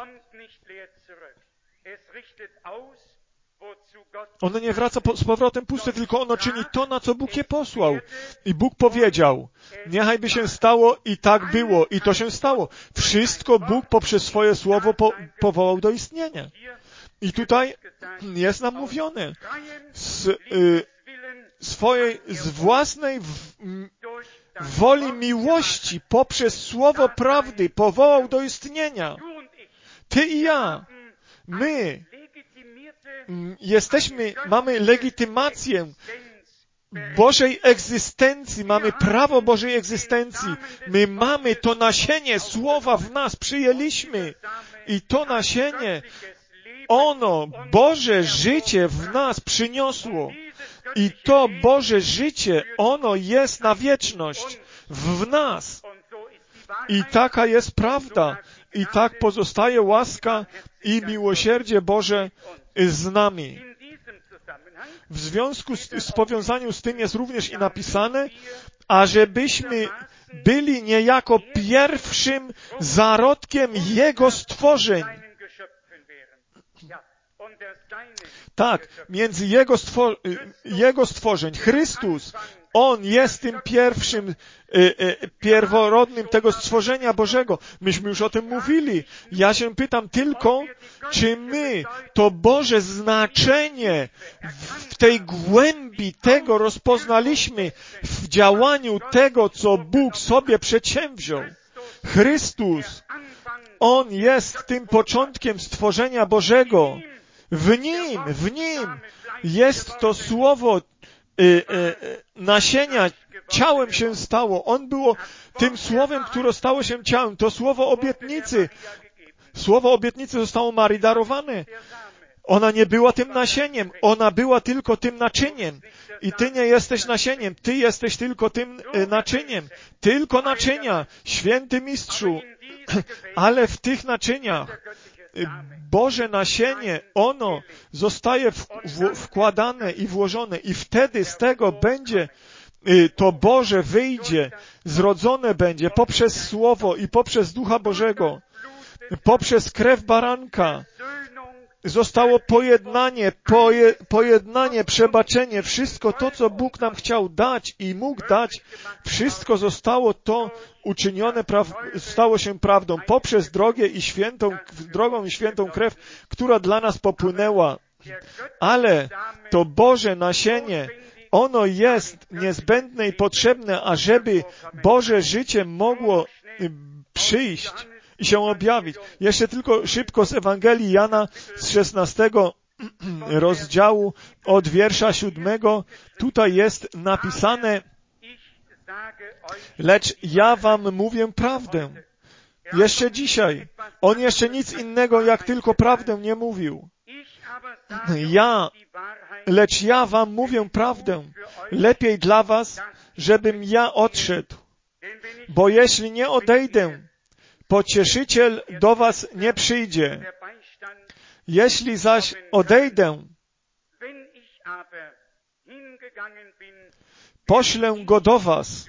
Ono nie wraca po, z powrotem puste, tylko ono czyni to, na co Bóg je posłał. I Bóg powiedział, niechaj by się stało, i tak było, i to się stało. Wszystko Bóg poprzez swoje Słowo po, powołał do istnienia. I tutaj jest nam mówione, z y, swojej, z własnej w, m, woli miłości poprzez Słowo prawdy powołał do istnienia. Ty i ja, my jesteśmy, mamy legitymację Bożej egzystencji, mamy prawo Bożej egzystencji. My mamy to nasienie Słowa w nas, przyjęliśmy. I to nasienie, ono, Boże życie w nas przyniosło. I to Boże życie, ono jest na wieczność w nas. I taka jest prawda. I tak pozostaje łaska i miłosierdzie Boże z nami. W związku z, z powiązaniu z tym jest również i napisane, ażebyśmy byli niejako pierwszym zarodkiem Jego stworzeń. Tak, między Jego, stwor Jego stworzeń. Chrystus, On jest tym pierwszym, y, y, pierworodnym tego stworzenia Bożego. Myśmy już o tym mówili. Ja się pytam tylko, czy my to Boże znaczenie w tej głębi tego rozpoznaliśmy w działaniu tego, co Bóg sobie przedsięwziął. Chrystus, On jest tym początkiem stworzenia Bożego. W Nim, w Nim jest to Słowo y, y, nasienia, ciałem się stało. On było tym Słowem, które stało się ciałem. To Słowo obietnicy. Słowo obietnicy zostało Marii darowane. Ona nie była tym nasieniem. Ona była tylko tym naczyniem. I Ty nie jesteś nasieniem. Ty jesteś tylko tym y, naczyniem. Tylko naczynia. Święty Mistrzu. Ale w tych naczyniach Boże nasienie, ono zostaje w, w, wkładane i włożone i wtedy z tego będzie y, to Boże wyjdzie, zrodzone będzie poprzez Słowo i poprzez Ducha Bożego, poprzez krew baranka. Zostało pojednanie, poje, pojednanie, przebaczenie, wszystko to, co Bóg nam chciał dać i mógł dać, wszystko zostało to uczynione, praw, stało się prawdą poprzez drogę i świętą, drogą i świętą krew, która dla nas popłynęła. Ale to Boże nasienie, ono jest niezbędne i potrzebne, ażeby Boże życie mogło przyjść i się objawić. Jeszcze tylko szybko z Ewangelii Jana z szesnastego rozdziału od wiersza siódmego. Tutaj jest napisane, lecz ja wam mówię prawdę. Jeszcze dzisiaj. On jeszcze nic innego jak tylko prawdę nie mówił. Ja, lecz ja wam mówię prawdę. Lepiej dla was, żebym ja odszedł. Bo jeśli nie odejdę, Pocieszyciel do was nie przyjdzie. Jeśli zaś odejdę, poślę go do was.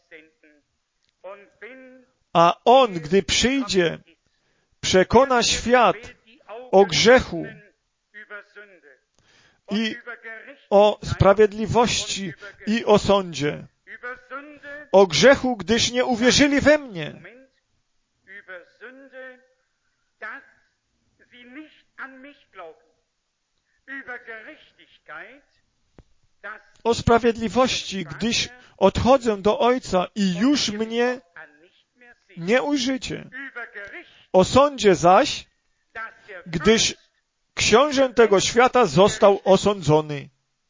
A on, gdy przyjdzie, przekona świat o grzechu i o sprawiedliwości i o sądzie. O grzechu, gdyż nie uwierzyli we mnie. O sprawiedliwości, gdyż odchodzę do Ojca i już mnie nie ujrzycie. O sądzie zaś, gdyż książę tego świata został osądzony.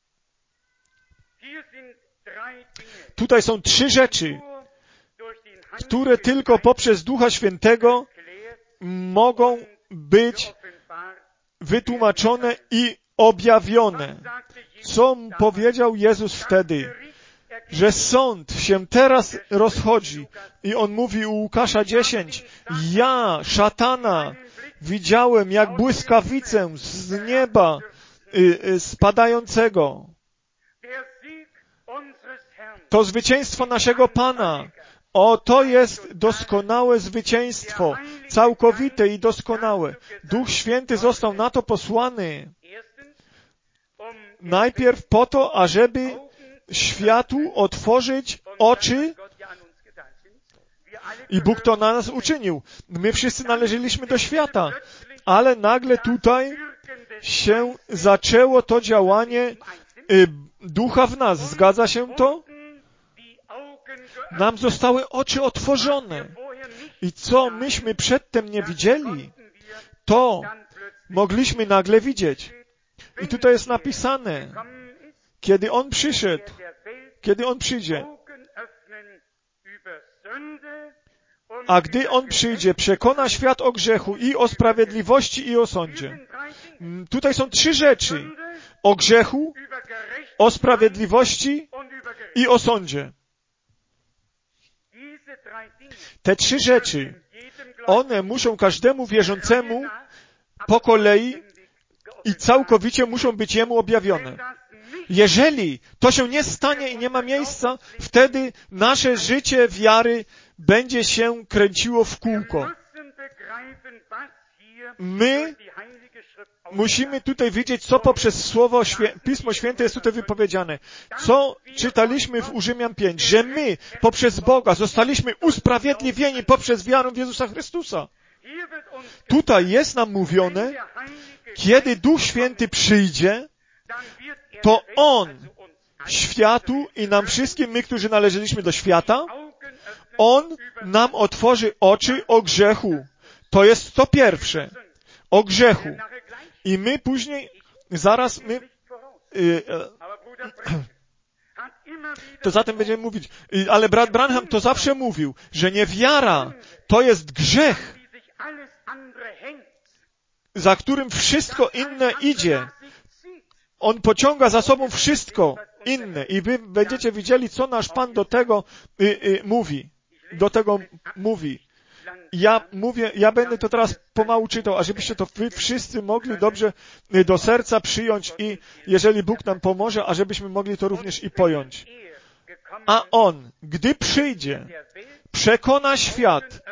Tutaj są trzy rzeczy, które tylko poprzez Ducha Świętego mogą być wytłumaczone i objawione. Co powiedział Jezus wtedy? Że sąd się teraz rozchodzi. I on mówi u Łukasza dziesięć. Ja, szatana, widziałem jak błyskawicę z nieba y, y, spadającego. To zwycięstwo naszego Pana. O, to jest doskonałe zwycięstwo. Całkowite i doskonałe. Duch Święty został na to posłany. Najpierw po to, ażeby światu otworzyć oczy i Bóg to na nas uczynił. My wszyscy należeliśmy do świata, ale nagle tutaj się zaczęło to działanie y, Ducha w nas. Zgadza się to? Nam zostały oczy otworzone. I co myśmy przedtem nie widzieli, to mogliśmy nagle widzieć. I tutaj jest napisane, kiedy On przyszedł, kiedy On przyjdzie. A gdy On przyjdzie, przekona świat o grzechu i o sprawiedliwości i o sądzie. Tutaj są trzy rzeczy. O grzechu, o sprawiedliwości i o sądzie. Te trzy rzeczy, one muszą każdemu wierzącemu po kolei i całkowicie muszą być Jemu objawione. Jeżeli to się nie stanie i nie ma miejsca, wtedy nasze życie wiary będzie się kręciło w kółko. My musimy tutaj widzieć, co poprzez Słowo, Świę- Pismo Święte jest tutaj wypowiedziane. Co czytaliśmy w Rzymian pięć, że my poprzez Boga zostaliśmy usprawiedliwieni poprzez wiarę w Jezusa Chrystusa. Tutaj jest nam mówione, kiedy Duch Święty przyjdzie, to On światu i nam wszystkim, my, którzy należeliśmy do świata, On nam otworzy oczy o grzechu. To jest to pierwsze. O grzechu. I my później, zaraz my, y, to zatem będziemy mówić, y, ale brat Branham to zawsze mówił, że niewiara to jest grzech, za którym wszystko inne idzie. On pociąga za sobą wszystko inne i wy będziecie widzieli, co nasz Pan do tego y, y, mówi. Do tego mówi. Ja mówię, ja będę to teraz pomału czytał, a żebyście to wy wszyscy mogli dobrze do serca przyjąć i jeżeli Bóg nam pomoże, a żebyśmy mogli to również i pojąć. A On, gdy przyjdzie, przekona świat,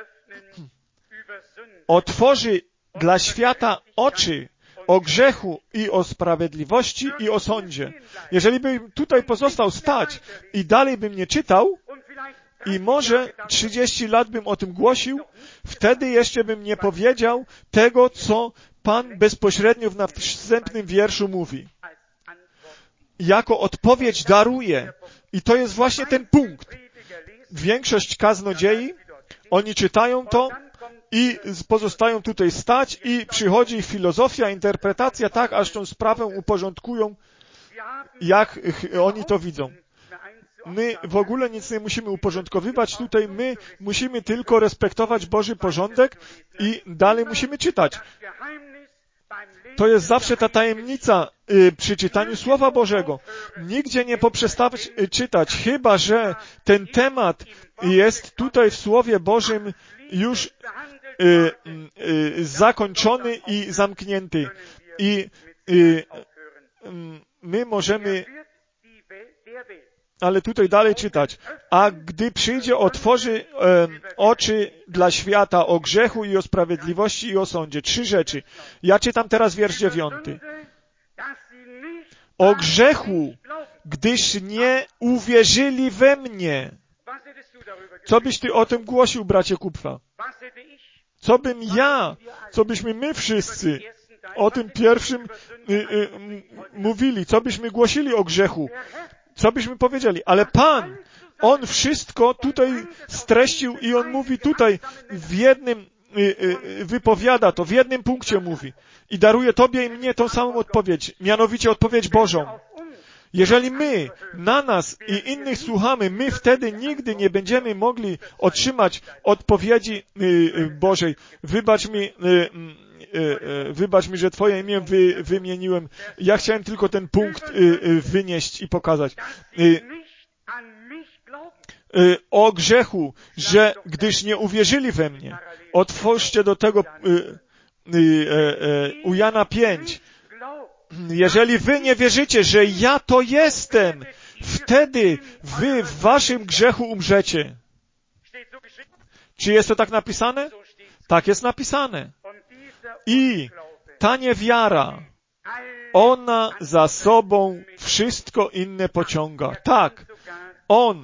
otworzy dla świata oczy o grzechu i o sprawiedliwości i o sądzie. Jeżeli bym tutaj pozostał stać i dalej bym nie czytał, i może trzydzieści lat bym o tym głosił, wtedy jeszcze bym nie powiedział tego, co Pan bezpośrednio w następnym wierszu mówi. Jako odpowiedź daruje. I to jest właśnie ten punkt. Większość kaznodziei, oni czytają to i pozostają tutaj stać i przychodzi filozofia, interpretacja, tak, aż tą sprawę uporządkują, jak oni to widzą. My w ogóle nic nie musimy uporządkowywać tutaj, my musimy tylko respektować Boży porządek i dalej musimy czytać. To jest zawsze ta tajemnica y, przy czytaniu Słowa Bożego. Nigdzie nie poprzestawać y, czytać, chyba że ten temat jest tutaj w Słowie Bożym już y, y, zakończony i zamknięty. I y, y, my możemy... Ale tutaj dalej czytać. A gdy przyjdzie, otworzy e, oczy dla świata o grzechu i o sprawiedliwości i o sądzie. Trzy rzeczy. Ja czytam teraz wiersz dziewiąty. O grzechu, gdyż nie uwierzyli we mnie. Co byś ty o tym głosił, bracie Kupfa? Co bym ja, co byśmy my wszyscy o tym pierwszym y, y, m, mówili? Co byśmy głosili o grzechu? Co byśmy powiedzieli? Ale Pan On wszystko tutaj streścił i on mówi tutaj w jednym, wypowiada to, w jednym punkcie mówi i daruje Tobie i mnie tą samą odpowiedź, mianowicie odpowiedź Bożą. Jeżeli my na nas i innych słuchamy, my wtedy nigdy nie będziemy mogli otrzymać odpowiedzi Bożej. Wybacz mi, wybacz mi, że Twoje imię wy, wymieniłem. Ja chciałem tylko ten punkt wynieść i pokazać. O grzechu, że gdyż nie uwierzyli we mnie. Otwórzcie do tego u Jana pięć. Jeżeli wy nie wierzycie, że ja to jestem, wtedy wy w waszym grzechu umrzecie. Czy jest to tak napisane? Tak jest napisane. I ta niewiara, ona za sobą wszystko inne pociąga. Tak, on,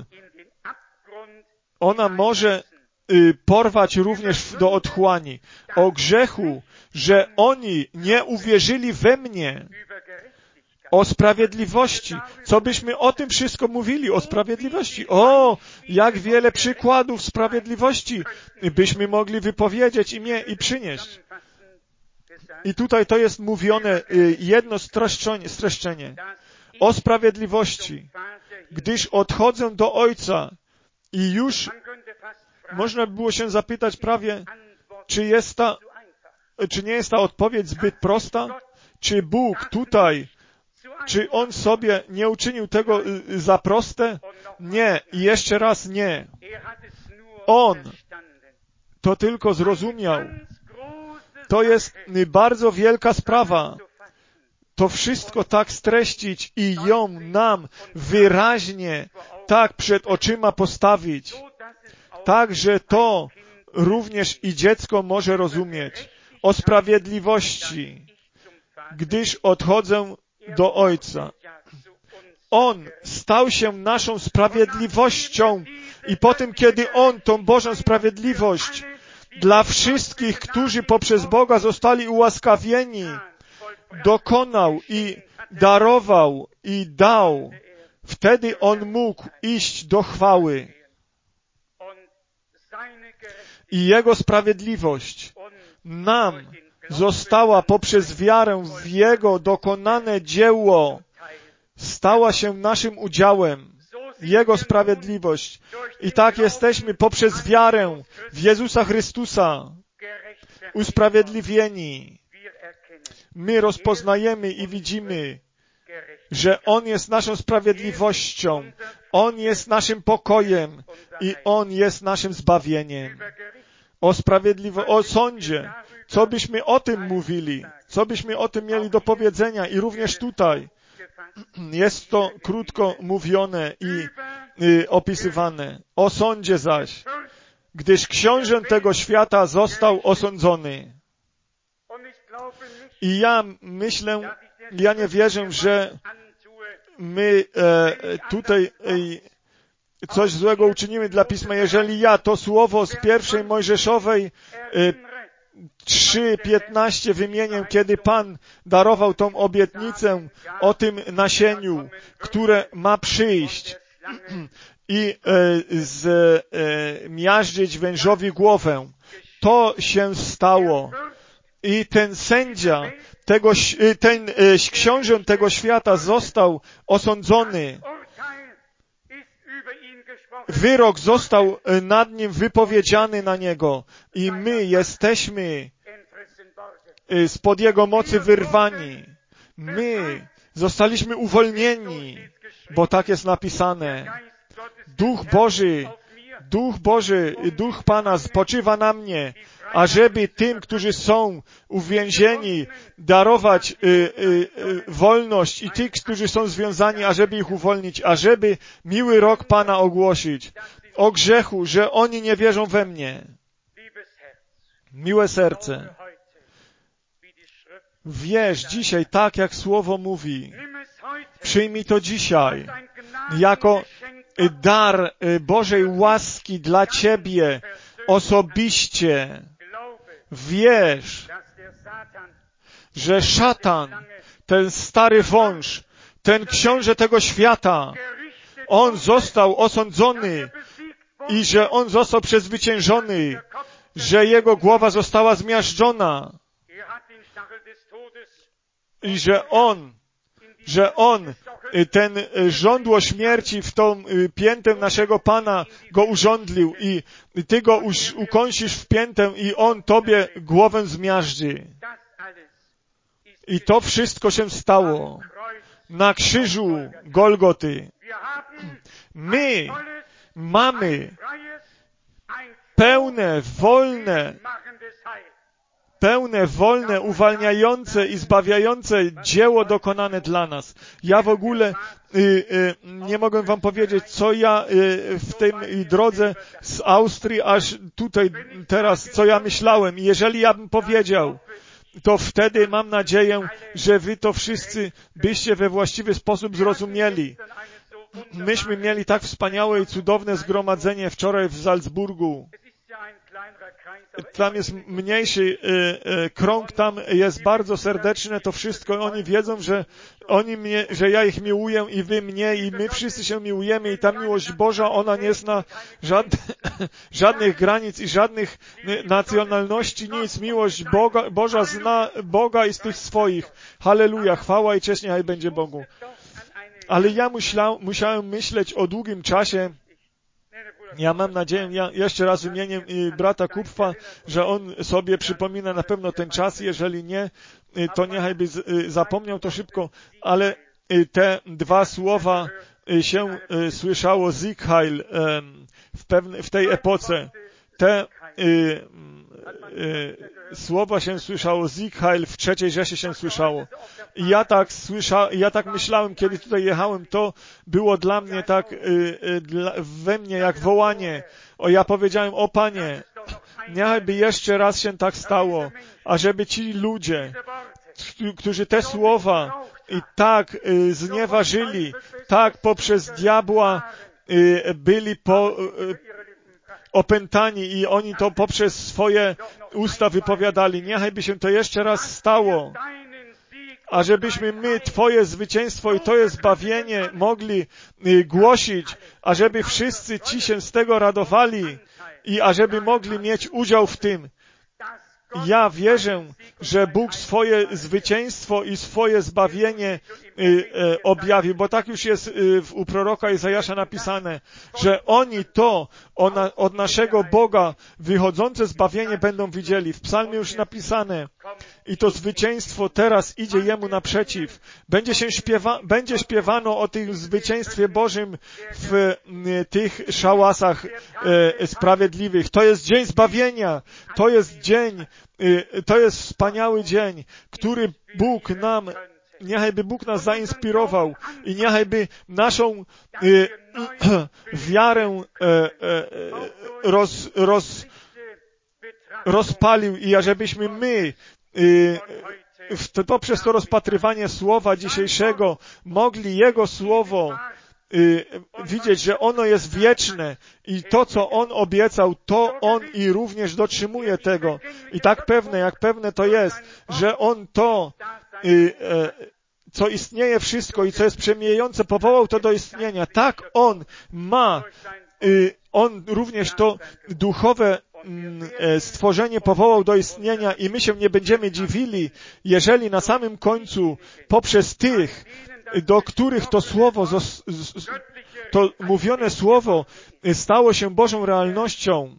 ona może y, porwać również do otchłani. O grzechu, że oni nie uwierzyli we mnie. O sprawiedliwości. Co byśmy o tym wszystko mówili? O sprawiedliwości. O, jak wiele przykładów sprawiedliwości byśmy mogli wypowiedzieć i, mnie, i przynieść. I tutaj to jest mówione jedno streszczenie. O sprawiedliwości. Gdyż odchodzę do Ojca i już można by było się zapytać prawie, czy jest ta, czy nie jest ta odpowiedź zbyt prosta? Czy Bóg tutaj, czy On sobie nie uczynił tego za proste? Nie. I jeszcze raz nie. On to tylko zrozumiał. To jest bardzo wielka sprawa. To wszystko tak streścić i ją nam wyraźnie tak przed oczyma postawić. Tak, że to również i dziecko może rozumieć. O sprawiedliwości, gdyż odchodzę do Ojca. On stał się naszą sprawiedliwością i potem, kiedy On tą Bożą sprawiedliwość dla wszystkich, którzy poprzez Boga zostali ułaskawieni, dokonał i darował i dał, wtedy On mógł iść do chwały. I Jego sprawiedliwość nam została poprzez wiarę w Jego dokonane dzieło, stała się naszym udziałem. Jego sprawiedliwość. I tak jesteśmy poprzez wiarę w Jezusa Chrystusa usprawiedliwieni. My rozpoznajemy i widzimy, że On jest naszą sprawiedliwością, On jest naszym pokojem i On jest naszym zbawieniem. O sprawiedliwo, o sądzie. Co byśmy o tym mówili? Co byśmy o tym mieli do powiedzenia? I również tutaj jest to krótko mówione i y, opisywane. O sądzie zaś, gdyż książę tego świata został osądzony. I ja myślę, ja nie wierzę, że my e, tutaj e, coś złego uczynimy dla Pisma. Jeżeli ja to słowo z pierwszej Mojżeszowej e, trzy piętnaście wymienię, kiedy Pan darował tą obietnicę o tym nasieniu, które ma przyjść i e, z, e, miażdżyć wężowi głowę. To się stało. I ten sędzia, tego, ten książę tego świata został osądzony. Wyrok został nad nim wypowiedziany na niego. I my jesteśmy spod jego mocy wyrwani. My zostaliśmy uwolnieni, bo tak jest napisane. Duch Boży, Duch Boży, Duch Pana spoczywa na mnie, ażeby tym, którzy są uwięzieni, darować y, y, y, wolność i tych, którzy są związani, ażeby ich uwolnić, ażeby miły rok Pana ogłosić. O grzechu, że oni nie wierzą we mnie. Miłe serce, wierz dzisiaj tak, jak Słowo mówi. Przyjmij to dzisiaj jako dar Bożej łaski dla Ciebie osobiście. Wierz, że szatan, ten stary wąż, ten książę tego świata, On został osądzony i że On został przezwyciężony, że Jego głowa została zmiażdżona i że On, że On, ten żądło śmierci w tą piętę naszego Pana go urządlił i Ty go uś, ukąsisz w piętę i On Tobie głowę zmiażdży. I to wszystko się stało na krzyżu Golgoty. My mamy pełne, wolne, pełne, wolne, uwalniające i zbawiające dzieło dokonane dla nas. Ja w ogóle y, y, nie mogę wam powiedzieć, co ja y, w tej drodze z Austrii aż tutaj teraz, co ja myślałem. I jeżeli ja bym powiedział, to wtedy mam nadzieję, że wy to wszyscy byście we właściwy sposób zrozumieli. Myśmy mieli tak wspaniałe i cudowne zgromadzenie wczoraj w Salzburgu. Tam jest mniejszy y, y, krąg, tam jest bardzo serdeczne to wszystko. Oni wiedzą, że oni mnie, że ja ich miłuję i wy mnie i my wszyscy się miłujemy i ta miłość Boża, ona nie zna żadnych, żadnych granic i żadnych nacjonalności, nic. Miłość Boga, Boża zna Boga i z tych swoich. Halleluja, chwała i cześć niechaj będzie Bogu. Ale ja musiał, musiałem myśleć o długim czasie. Ja mam nadzieję, ja jeszcze raz wymienię brata Kupfa, że on sobie przypomina na pewno ten czas, jeżeli nie, to niechaj by zapomniał to szybko, ale te dwa słowa się słyszało Sieg Heil w, pewne, w tej epoce. Te słowa się słyszało, Sieg Heil w trzeciej Rzeszy się słyszało. I ja tak słysza, ja tak myślałem, kiedy tutaj jechałem, to było dla mnie tak y, y, dla, we mnie jak wołanie. O, ja powiedziałem, o Panie, niechby jeszcze raz się tak stało, ażeby ci ludzie, którzy te słowa i tak y, znieważyli, tak poprzez diabła y, byli po, y, opętani i oni to poprzez swoje usta wypowiadali. Niechaj się to jeszcze raz stało, ażebyśmy my Twoje zwycięstwo i Twoje zbawienie mogli y, głosić, ażeby wszyscy ci się z tego radowali i ażeby mogli mieć udział w tym. Ja wierzę, że Bóg swoje zwycięstwo i swoje zbawienie y, y, objawił, bo tak już jest y, w, u proroka Izajasza napisane, że oni to ona, od naszego Boga wychodzące zbawienie będą widzieli. W psalmie już napisane i to zwycięstwo teraz idzie Jemu naprzeciw. Będzie się śpiewa, będzie śpiewano o tym zwycięstwie Bożym w y, tych szałasach y, sprawiedliwych. To jest dzień zbawienia. To jest dzień To jest wspaniały dzień, który Bóg nam, niechajby Bóg nas zainspirował i niechajby naszą y, wiarę y, y, roz, roz, rozpalił i ażebyśmy my y, w, poprzez to rozpatrywanie słowa dzisiejszego mogli Jego słowo Y, widzieć, że ono jest wieczne i to, co On obiecał, to On i również dotrzymuje tego. I tak pewne, jak pewne to jest, że On to, y, y, co istnieje wszystko i co jest przemijające, powołał to do istnienia. Tak On ma, y, On również to duchowe y, stworzenie powołał do istnienia i my się nie będziemy dziwili, jeżeli na samym końcu poprzez tych, do których to słowo, to mówione słowo stało się Bożą realnością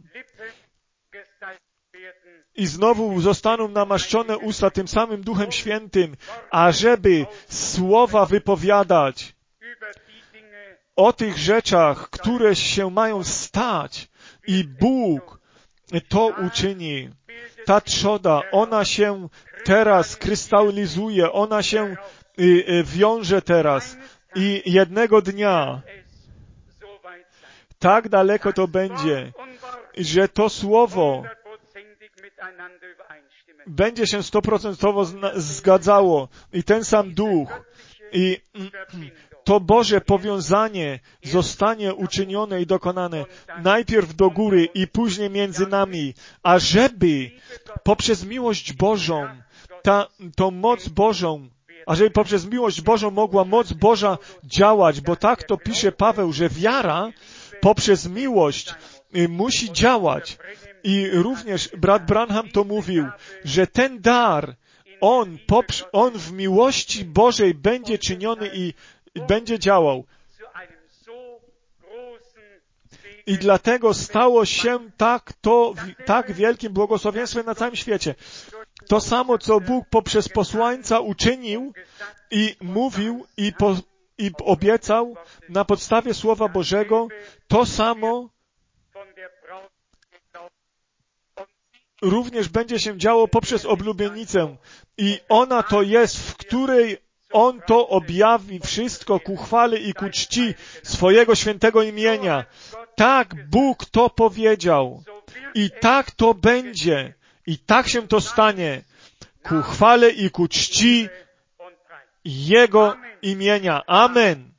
i znowu zostaną namaszczone usta tym samym Duchem Świętym, ażeby słowa wypowiadać o tych rzeczach, które się mają stać i Bóg to uczyni. Ta trzoda, ona się teraz krystalizuje, ona się wiąże teraz i jednego dnia tak daleko to będzie, że to słowo będzie się stoprocentowo zgadzało i ten sam duch i to Boże powiązanie zostanie uczynione i dokonane najpierw do góry i później między nami, ażeby poprzez miłość Bożą ta, tą moc Bożą ażeby poprzez miłość Bożą mogła moc Boża działać, bo tak to pisze Paweł, że wiara poprzez miłość musi działać. I również brat Branham to mówił, że ten dar, on, poprz- on w miłości Bożej będzie czyniony i będzie działał. I dlatego stało się tak to, tak wielkim błogosławieństwem na całym świecie. To samo, co Bóg poprzez posłańca uczynił i mówił i, po, i obiecał na podstawie Słowa Bożego, to samo również będzie się działo poprzez oblubienicę. I ona to jest, w której On to objawi wszystko ku chwale i ku czci swojego świętego imienia. Tak Bóg to powiedział. I tak to będzie. I tak się to stanie. Ku chwale i ku czci Jego imienia. Amen.